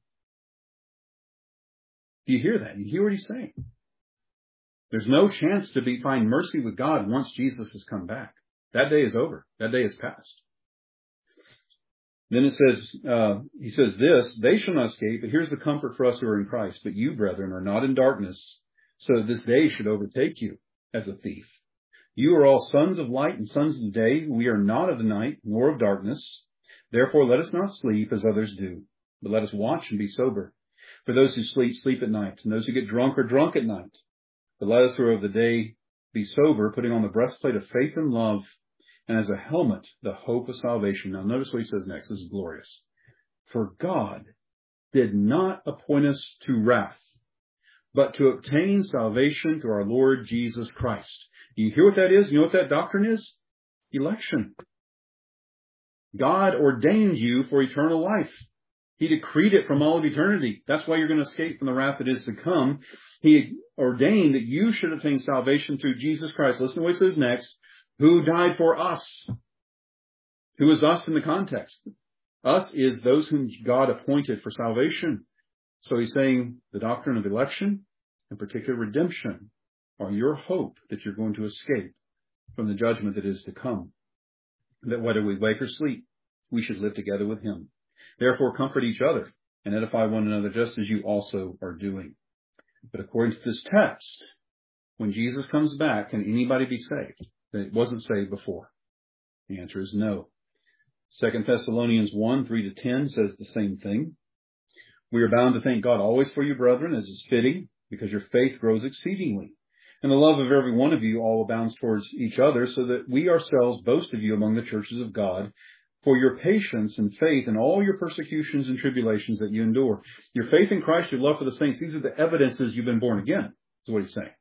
[SPEAKER 1] Do you hear that? You hear what he's saying? There's no chance to be find mercy with God once Jesus has come back. That day is over. That day is past. Then it says, uh, he says this, they shall not escape, but here's the comfort for us who are in Christ. But you, brethren, are not in darkness, so that this day should overtake you as a thief. You are all sons of light and sons of the day. We are not of the night, nor of darkness. Therefore, let us not sleep as others do, but let us watch and be sober. For those who sleep, sleep at night, and those who get drunk are drunk at night. But let us who are of the day be sober, putting on the breastplate of faith and love, and as a helmet, the hope of salvation. Now notice what he says next. This is glorious. For God did not appoint us to wrath, but to obtain salvation through our Lord Jesus Christ. You hear what that is? You know what that doctrine is? Election. God ordained you for eternal life. He decreed it from all of eternity. That's why you're going to escape from the wrath that is to come. He ordained that you should obtain salvation through Jesus Christ. Listen to what he says next. Who died for us? Who is us in the context? Us is those whom God appointed for salvation. So he's saying the doctrine of election, in particular redemption, are your hope that you're going to escape from the judgment that is to come. That whether we wake or sleep, we should live together with him. Therefore, comfort each other and edify one another just as you also are doing. But according to this text, when Jesus comes back, can anybody be saved that wasn't saved before? The answer is no. Second Thessalonians one, three to ten says the same thing. We are bound to thank God always for you, brethren, as is fitting, because your faith grows exceedingly. And the love of every one of you all abounds towards each other, so that we ourselves boast of you among the churches of God, for your patience and faith and all your persecutions and tribulations that you endure. Your faith in Christ, your love for the saints, these are the evidences you've been born again, is what he's saying.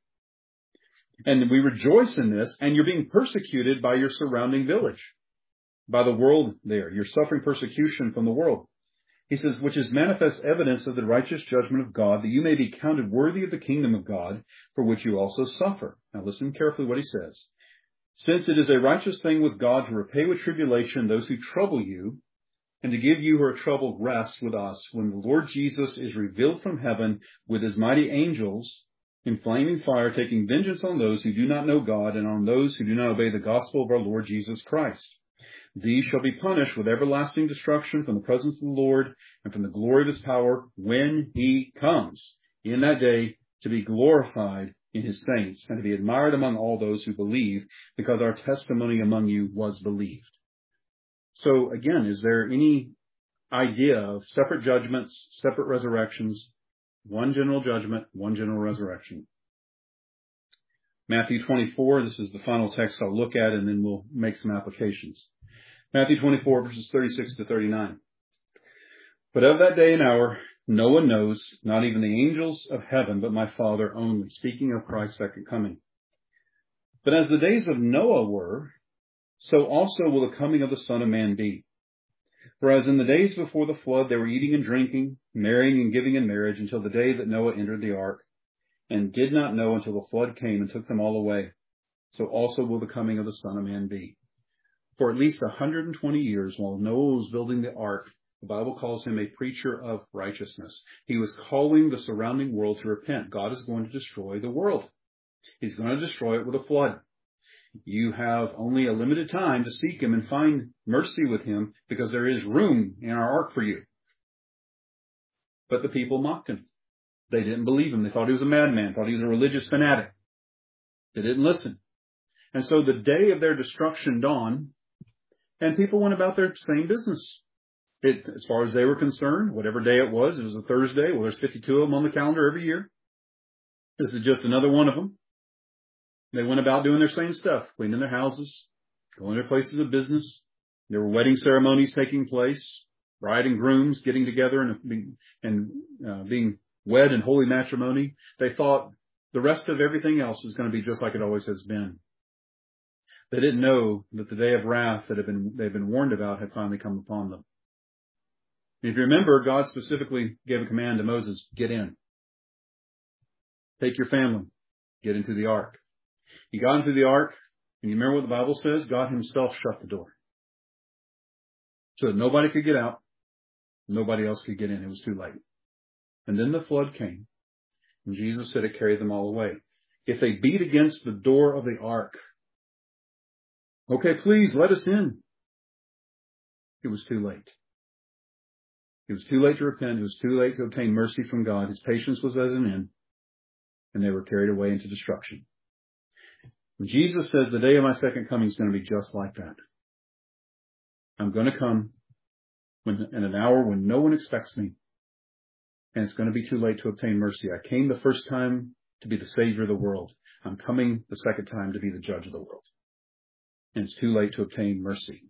[SPEAKER 1] And we rejoice in this, and you're being persecuted by your surrounding village, by the world there. You're suffering persecution from the world. He says, which is manifest evidence of the righteous judgment of God, that you may be counted worthy of the kingdom of God, for which you also suffer. Now listen carefully what he says. Since it is a righteous thing with God to repay with tribulation those who trouble you, and to give you who are troubled rest with us, when the Lord Jesus is revealed from heaven with his mighty angels in flaming fire, taking vengeance on those who do not know God and on those who do not obey the gospel of our Lord Jesus Christ. These shall be punished with everlasting destruction from the presence of the Lord and from the glory of his power when he comes in that day to be glorified in his saints and to be admired among all those who believe, because our testimony among you was believed. So again, is there any idea of separate judgments, separate resurrections, one general judgment, one general resurrection? Matthew twenty-four, this is the final text I'll look at, and then we'll make some applications. Matthew twenty-four, verses thirty-six to thirty-nine. But of that day and hour, no one knows, not even the angels of heaven, but my Father only. Speaking of Christ's second coming. But as the days of Noah were, so also will the coming of the Son of Man be. For as in the days before the flood, they were eating and drinking, marrying and giving in marriage, until the day that Noah entered the ark, and did not know until the flood came and took them all away. So also will the coming of the Son of Man be. For at least one hundred twenty years, while Noah was building the ark, the Bible calls him a preacher of righteousness. He was calling the surrounding world to repent. God is going to destroy the world. He's going to destroy it with a flood. You have only a limited time to seek him and find mercy with him because there is room in our ark for you. But the people mocked him. They didn't believe him. They thought he was a madman, thought he was a religious fanatic. They didn't listen. And so the day of their destruction dawned, and people went about their same business. It, as far as they were concerned, whatever day it was, it was a Thursday. Well, there's fifty-two of them on the calendar every year. This is just another one of them. They went about doing their same stuff, cleaning their houses, going to their places of business. There were wedding ceremonies taking place, bride and grooms getting together and being, and uh, being wed in holy matrimony. They thought the rest of everything else is going to be just like it always has been. They didn't know that the day of wrath that had been, they've been warned about had finally come upon them. If you remember, God specifically gave a command to Moses, get in. Take your family, get into the ark. He got into the ark, and you remember what the Bible says? God himself shut the door. So that nobody could get out. Nobody else could get in. It was too late. And then the flood came. And Jesus said it carried them all away. If they beat against the door of the ark, okay, please let us in. It was too late. It was too late to repent. It was too late to obtain mercy from God. His patience was at an end. And they were carried away into destruction. And Jesus says the day of my second coming is going to be just like that. I'm going to come when, in an hour when no one expects me. And it's going to be too late to obtain mercy. I came the first time to be the Savior of the world. I'm coming the second time to be the Judge of the world. And it's too late to obtain mercy.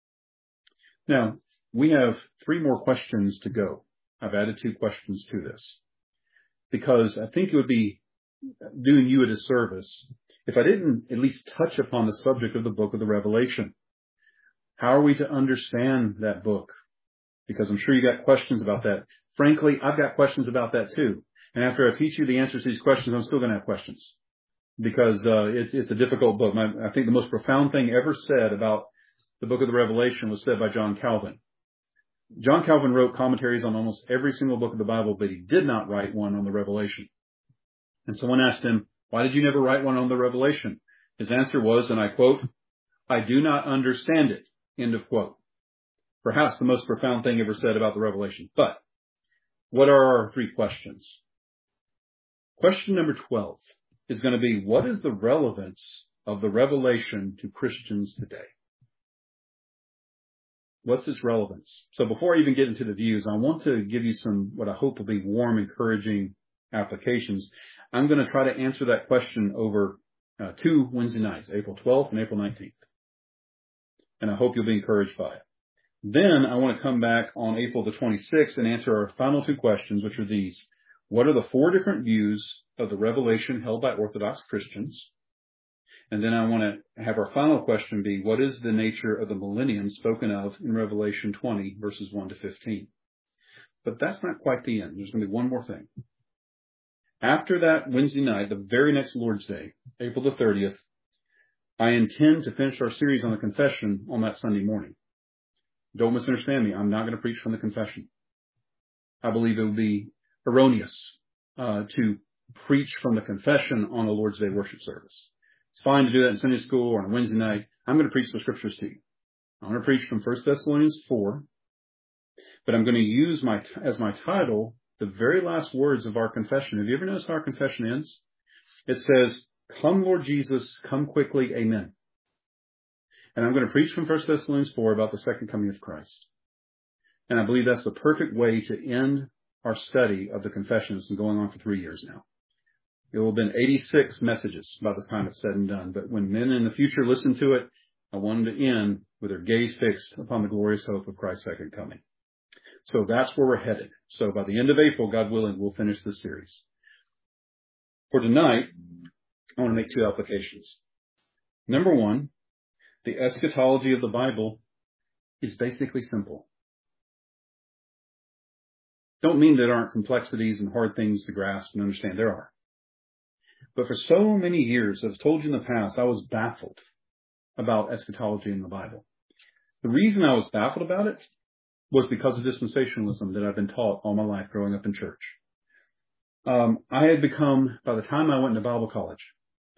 [SPEAKER 1] Now, we have three more questions to go. I've added two questions to this because I think it would be doing you a disservice if I didn't at least touch upon the subject of the book of the Revelation. How are we to understand that book? Because I'm sure you got questions about that. Frankly, I've got questions about that too. And after I teach you the answers to these questions, I'm still going to have questions because uh, it's, it's a difficult book. My, I think the most profound thing ever said about the book of the Revelation was said by John Calvin. John Calvin wrote commentaries on almost every single book of the Bible, but he did not write one on the Revelation. And someone asked him, why did you never write one on the Revelation? His answer was, and I quote, I do not understand it. End of quote. Perhaps the most profound thing ever said about the Revelation. But what are our three questions? Question number twelve is going to be, what is the relevance of the Revelation to Christians today? What's its relevance? So before I even get into the views, I want to give you some, what I hope will be warm, encouraging applications. I'm going to try to answer that question over uh, two Wednesday nights, April twelfth and April nineteenth. And I hope you'll be encouraged by it. Then I want to come back on April the twenty-sixth and answer our final two questions, which are these. What are the four different views of the Revelation held by Orthodox Christians? And then I want to have our final question be, what is the nature of the millennium spoken of in Revelation twenty, verses one to fifteen? But that's not quite the end. There's going to be one more thing. After that Wednesday night, the very next Lord's Day, April the thirtieth, I intend to finish our series on the confession on that Sunday morning. Don't misunderstand me. I'm not going to preach from the confession. I believe it would be erroneous uh, to preach from the confession on a Lord's Day worship service. It's fine to do that in Sunday school or on a Wednesday night. I'm going to preach the scriptures to you. I'm going to preach from First Thessalonians four, but I'm going to use my as my title the very last words of our confession. Have you ever noticed how our confession ends? It says, "Come, Lord Jesus, come quickly, amen." And I'm going to preach from First Thessalonians four about the second coming of Christ. And I believe that's the perfect way to end our study of the confession. It's been going on for three years now. It will have been eighty-six messages by the time it's said and done. But when men in the future listen to it, I want them to end with their gaze fixed upon the glorious hope of Christ's second coming. So that's where we're headed. So by the end of April, God willing, we'll finish this series. For tonight, I want to make two applications. Number one, the eschatology of the Bible is basically simple. Don't mean there aren't complexities and hard things to grasp and understand. There are. But for so many years, as I've told you in the past, I was baffled about eschatology in the Bible. The reason I was baffled about it was because of dispensationalism that I've been taught all my life growing up in church. Um, I had become, by the time I went to Bible college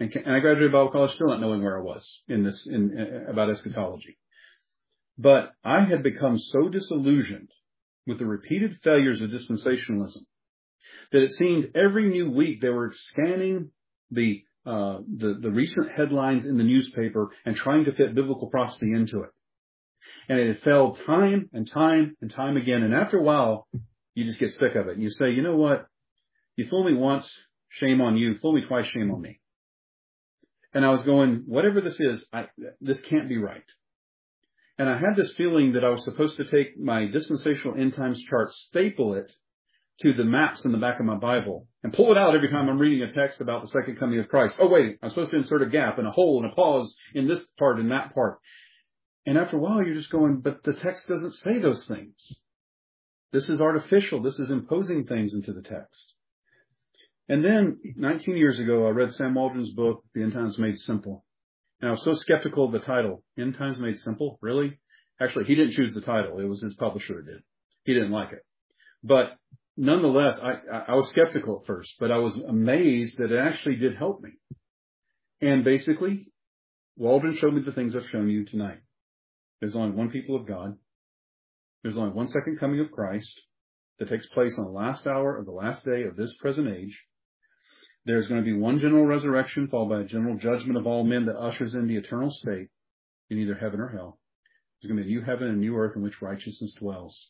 [SPEAKER 1] And, and I graduated Bible college still not knowing where I was in this, in, in about eschatology. But I had become so disillusioned with the repeated failures of dispensationalism that it seemed every new week they were scanning the, uh, the, the recent headlines in the newspaper and trying to fit biblical prophecy into it. And it had failed time and time and time again. And after a while, you just get sick of it. And you say, you know what? You fool me once, shame on you. Fool me twice, shame on me. And I was going, whatever this is, I, this can't be right. And I had this feeling that I was supposed to take my dispensational end times chart, staple it to the maps in the back of my Bible, and pull it out every time I'm reading a text about the second coming of Christ. Oh, wait, I'm supposed to insert a gap and a hole and a pause in this part and that part. And after a while, you're just going, but the text doesn't say those things. This is artificial. This is imposing things into the text. And then nineteen years ago, I read Sam Waldron's book, The End Times Made Simple. And I was so skeptical of the title. End Times Made Simple? Really? Actually, he didn't choose the title. It was his publisher who did. He didn't like it. But nonetheless, I, I was skeptical at first, but I was amazed that it actually did help me. And basically, Waldron showed me the things I've shown you tonight. There's only one people of God. There's only one second coming of Christ that takes place on the last hour of the last day of this present age. There's going to be one general resurrection followed by a general judgment of all men that ushers in the eternal state in either heaven or hell. There's going to be a new heaven and a new earth in which righteousness dwells.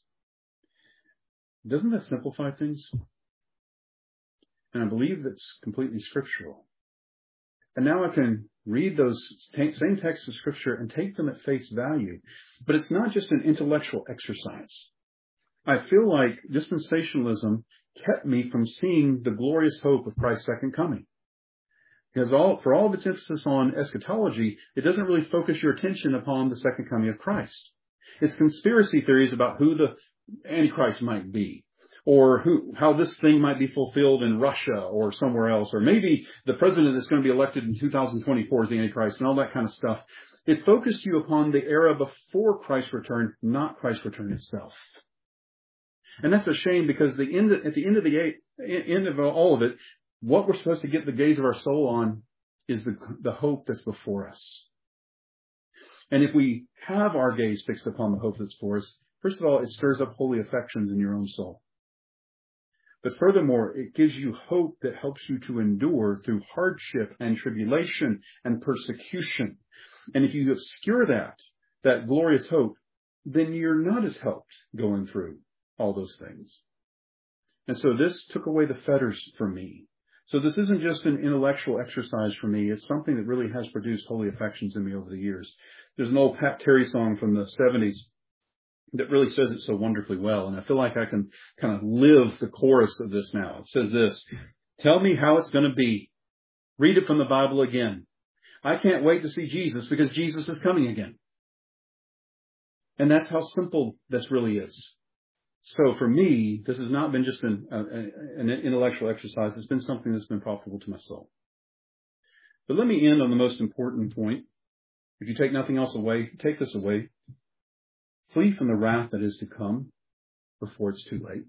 [SPEAKER 1] Doesn't that simplify things? And I believe that's completely scriptural. And now I can read those same texts of Scripture and take them at face value. But it's not just an intellectual exercise. I feel like dispensationalism kept me from seeing the glorious hope of Christ's second coming. Because all, for all of its emphasis on eschatology, it doesn't really focus your attention upon the second coming of Christ. It's conspiracy theories about who the Antichrist might be, or who, how this thing might be fulfilled in Russia or somewhere else, or maybe the president that's going to be elected in two thousand twenty-four is the Antichrist, and all that kind of stuff. It focused you upon the era before Christ's return, not Christ's return itself. And that's a shame, because the end, at the end of the end of all of it, what we're supposed to get the gaze of our soul on is the, the hope that's before us. And if we have our gaze fixed upon the hope that's before us, first of all, it stirs up holy affections in your own soul. But furthermore, it gives you hope that helps you to endure through hardship and tribulation and persecution. And if you obscure that, that glorious hope, then you're not as helped going through all those things. And so this took away the fetters for me. So this isn't just an intellectual exercise for me. It's something that really has produced holy affections in me over the years. There's an old Pat Terry song from the seventies that really says it so wonderfully well. And I feel like I can kind of live the chorus of this now. It says this: tell me how it's going to be. Read it from the Bible again. I can't wait to see Jesus, because Jesus is coming again. And that's how simple this really is. So for me, this has not been just an, uh, an intellectual exercise. It's been something that's been profitable to my soul. But let me end on the most important point. If you take nothing else away, take this away. Flee from the wrath that is to come before it's too late.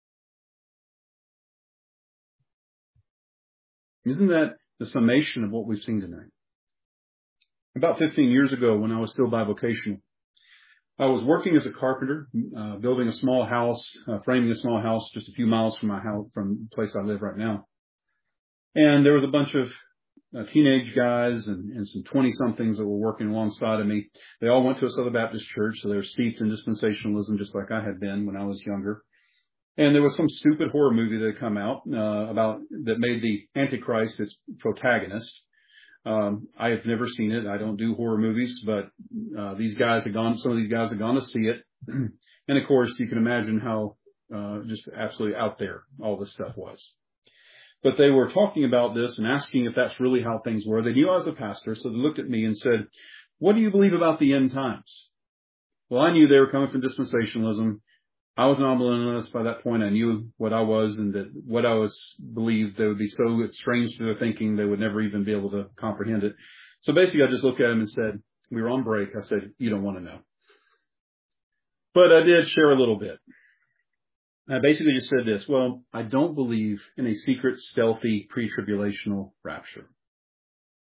[SPEAKER 1] Isn't that the summation of what we've seen tonight? About fifteen years ago, when I was still bivocational, I was working as a carpenter, uh, building a small house, uh, framing a small house just a few miles from my house, from the place I live right now. And there was a bunch of uh, teenage guys and, and some twenty-somethings that were working alongside of me. They all went to a Southern Baptist church, so they were steeped in dispensationalism just like I had been when I was younger. And there was some stupid horror movie that had come out uh, about that made the Antichrist its protagonist. Um, I have never seen it. I don't do horror movies, but uh, these guys have gone. Some of these guys have gone to see it, and of course, you can imagine how uh, just absolutely out there all this stuff was. But they were talking about this and asking if that's really how things were. They knew I was a pastor, so they looked at me and said, "What do you believe about the end times?" Well, I knew they were coming from dispensationalism. I was nominalist by that point. I knew what I was, and that what I was believed, they would be so strange to their thinking they would never even be able to comprehend it. So basically, I just looked at them and said, we were on break. I said, you don't want to know. But I did share a little bit. I basically just said this: well, I don't believe in a secret, stealthy, pre-tribulational rapture.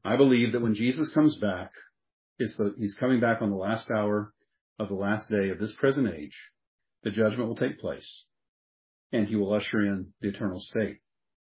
[SPEAKER 1] I believe that when Jesus comes back, it's the, he's coming back on the last hour of the last day of this present age. The judgment will take place, and he will usher in the eternal state.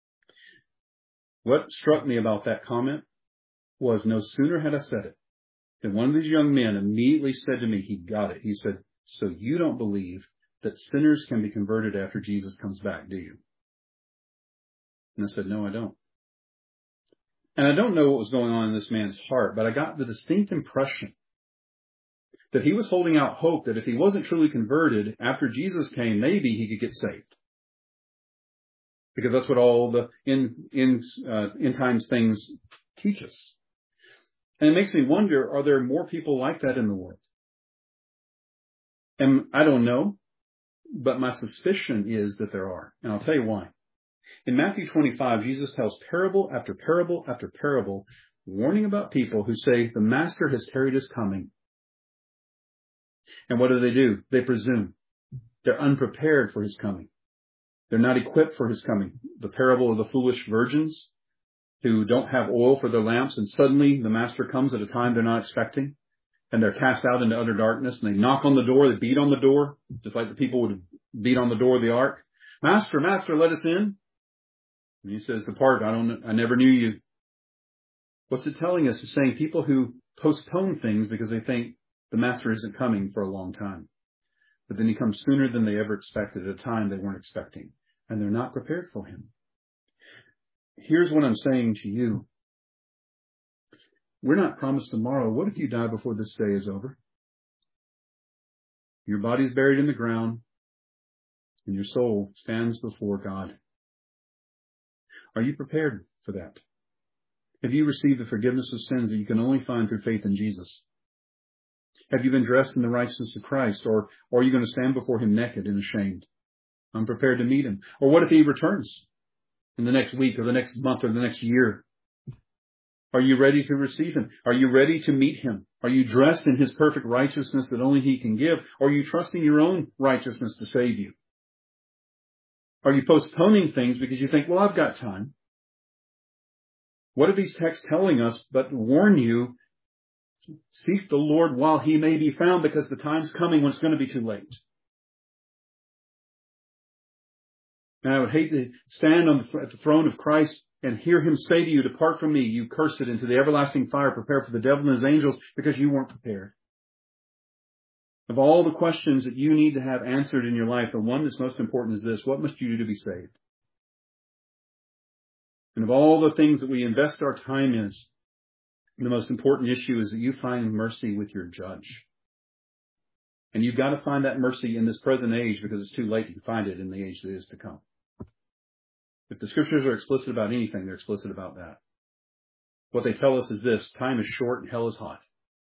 [SPEAKER 1] What struck me about that comment was no sooner had I said it than one of these young men immediately said to me, he got it. He said, so you don't believe that sinners can be converted after Jesus comes back, do you? And I said, no, I don't. And I don't know what was going on in this man's heart, but I got the distinct impression that he was holding out hope that if he wasn't truly converted, after Jesus came, maybe he could get saved. Because that's what all the in, in, uh, end times things teach us. And it makes me wonder, are there more people like that in the world? And I don't know, but my suspicion is that there are. And I'll tell you why. In Matthew twenty-five, Jesus tells parable after parable after parable, warning about people who say, the master has tarried his coming. And what do they do? They presume. They're unprepared for his coming. They're not equipped for his coming. The parable of the foolish virgins who don't have oil for their lamps, and suddenly the master comes at a time they're not expecting, and they're cast out into utter darkness, and they knock on the door, they beat on the door, just like the people would beat on the door of the ark. Master, master, let us in. And he says, depart, I don't, I never knew you. What's it telling us? It's saying people who postpone things because they think the master isn't coming for a long time. But then he comes sooner than they ever expected, at a time they weren't expecting. And they're not prepared for him. Here's what I'm saying to you. We're not promised tomorrow. What if you die before this day is over? Your body's buried in the ground, and your soul stands before God. Are you prepared for that? Have you received the forgiveness of sins that you can only find through faith in Jesus? Have you been dressed in the righteousness of Christ, or, or are you going to stand before him naked and ashamed? I'm prepared to meet him. Or what if he returns in the next week or the next month or the next year? Are you ready to receive him? Are you ready to meet him? Are you dressed in his perfect righteousness that only he can give? Or are you trusting your own righteousness to save you? Are you postponing things because you think, well, I've got time? What are these texts telling us but warn you, seek the Lord while he may be found, because the time's coming when it's going to be too late. And I would hate to stand on the, at the throne of Christ and hear him say to you, depart from me, you cursed, into the everlasting fire prepared for the devil and his angels, because you weren't prepared. Of all the questions that you need to have answered in your life, the one that's most important is this: what must you do to be saved? And of all the things that we invest our time in, the most important issue is that you find mercy with your judge. And you've got to find that mercy in this present age, because it's too late to find it in the age that is to come. If the scriptures are explicit about anything, they're explicit about that. What they tell us is this: time is short and hell is hot.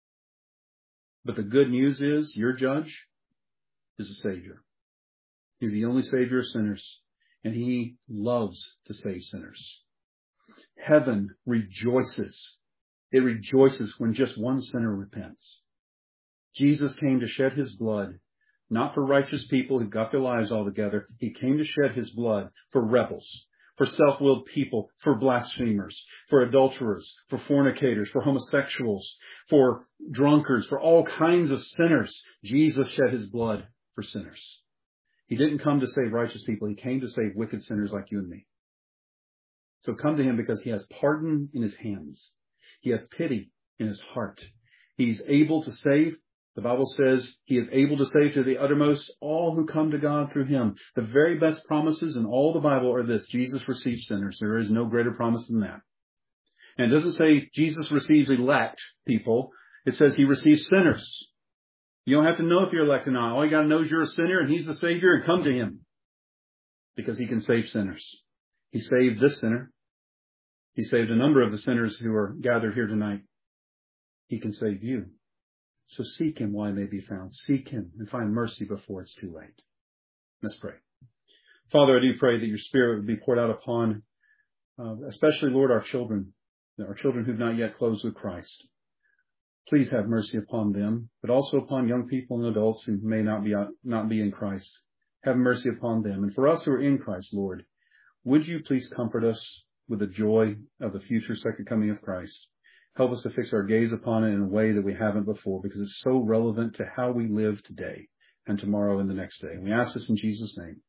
[SPEAKER 1] But the good news is your judge is a Savior. He's the only Savior of sinners, and he loves to save sinners. Heaven rejoices. It rejoices when just one sinner repents. Jesus came to shed his blood, not for righteous people who got their lives all together. He came to shed his blood for rebels, for self-willed people, for blasphemers, for adulterers, for fornicators, for homosexuals, for drunkards, for all kinds of sinners. Jesus shed his blood for sinners. He didn't come to save righteous people. He came to save wicked sinners like you and me. So come to him because he has pardon in his hands. He has pity in his heart. He's able to save. The Bible says he is able to save to the uttermost all who come to God through him. The very best promises in all the Bible are this: Jesus receives sinners. There is no greater promise than that. And it doesn't say Jesus receives elect people. It says he receives sinners. You don't have to know if you're elect or not. All you got to know is you're a sinner and he's the Savior, and come to him because he can save sinners. He saved this sinner. He saved a number of the sinners who are gathered here tonight. He can save you. So seek him while he may be found. Seek him and find mercy before it's too late. Let's pray. Father, I do pray that your Spirit would be poured out upon, uh, especially, Lord, our children, our children who've not yet closed with Christ. Please have mercy upon them, but also upon young people and adults who may not be, not be in Christ. Have mercy upon them. And for us who are in Christ, Lord, would you please comfort us with the joy of the future second coming of Christ? Help us to fix our gaze upon it in a way that we haven't before, because it's so relevant to how we live today and tomorrow and the next day. And we ask this in Jesus' name.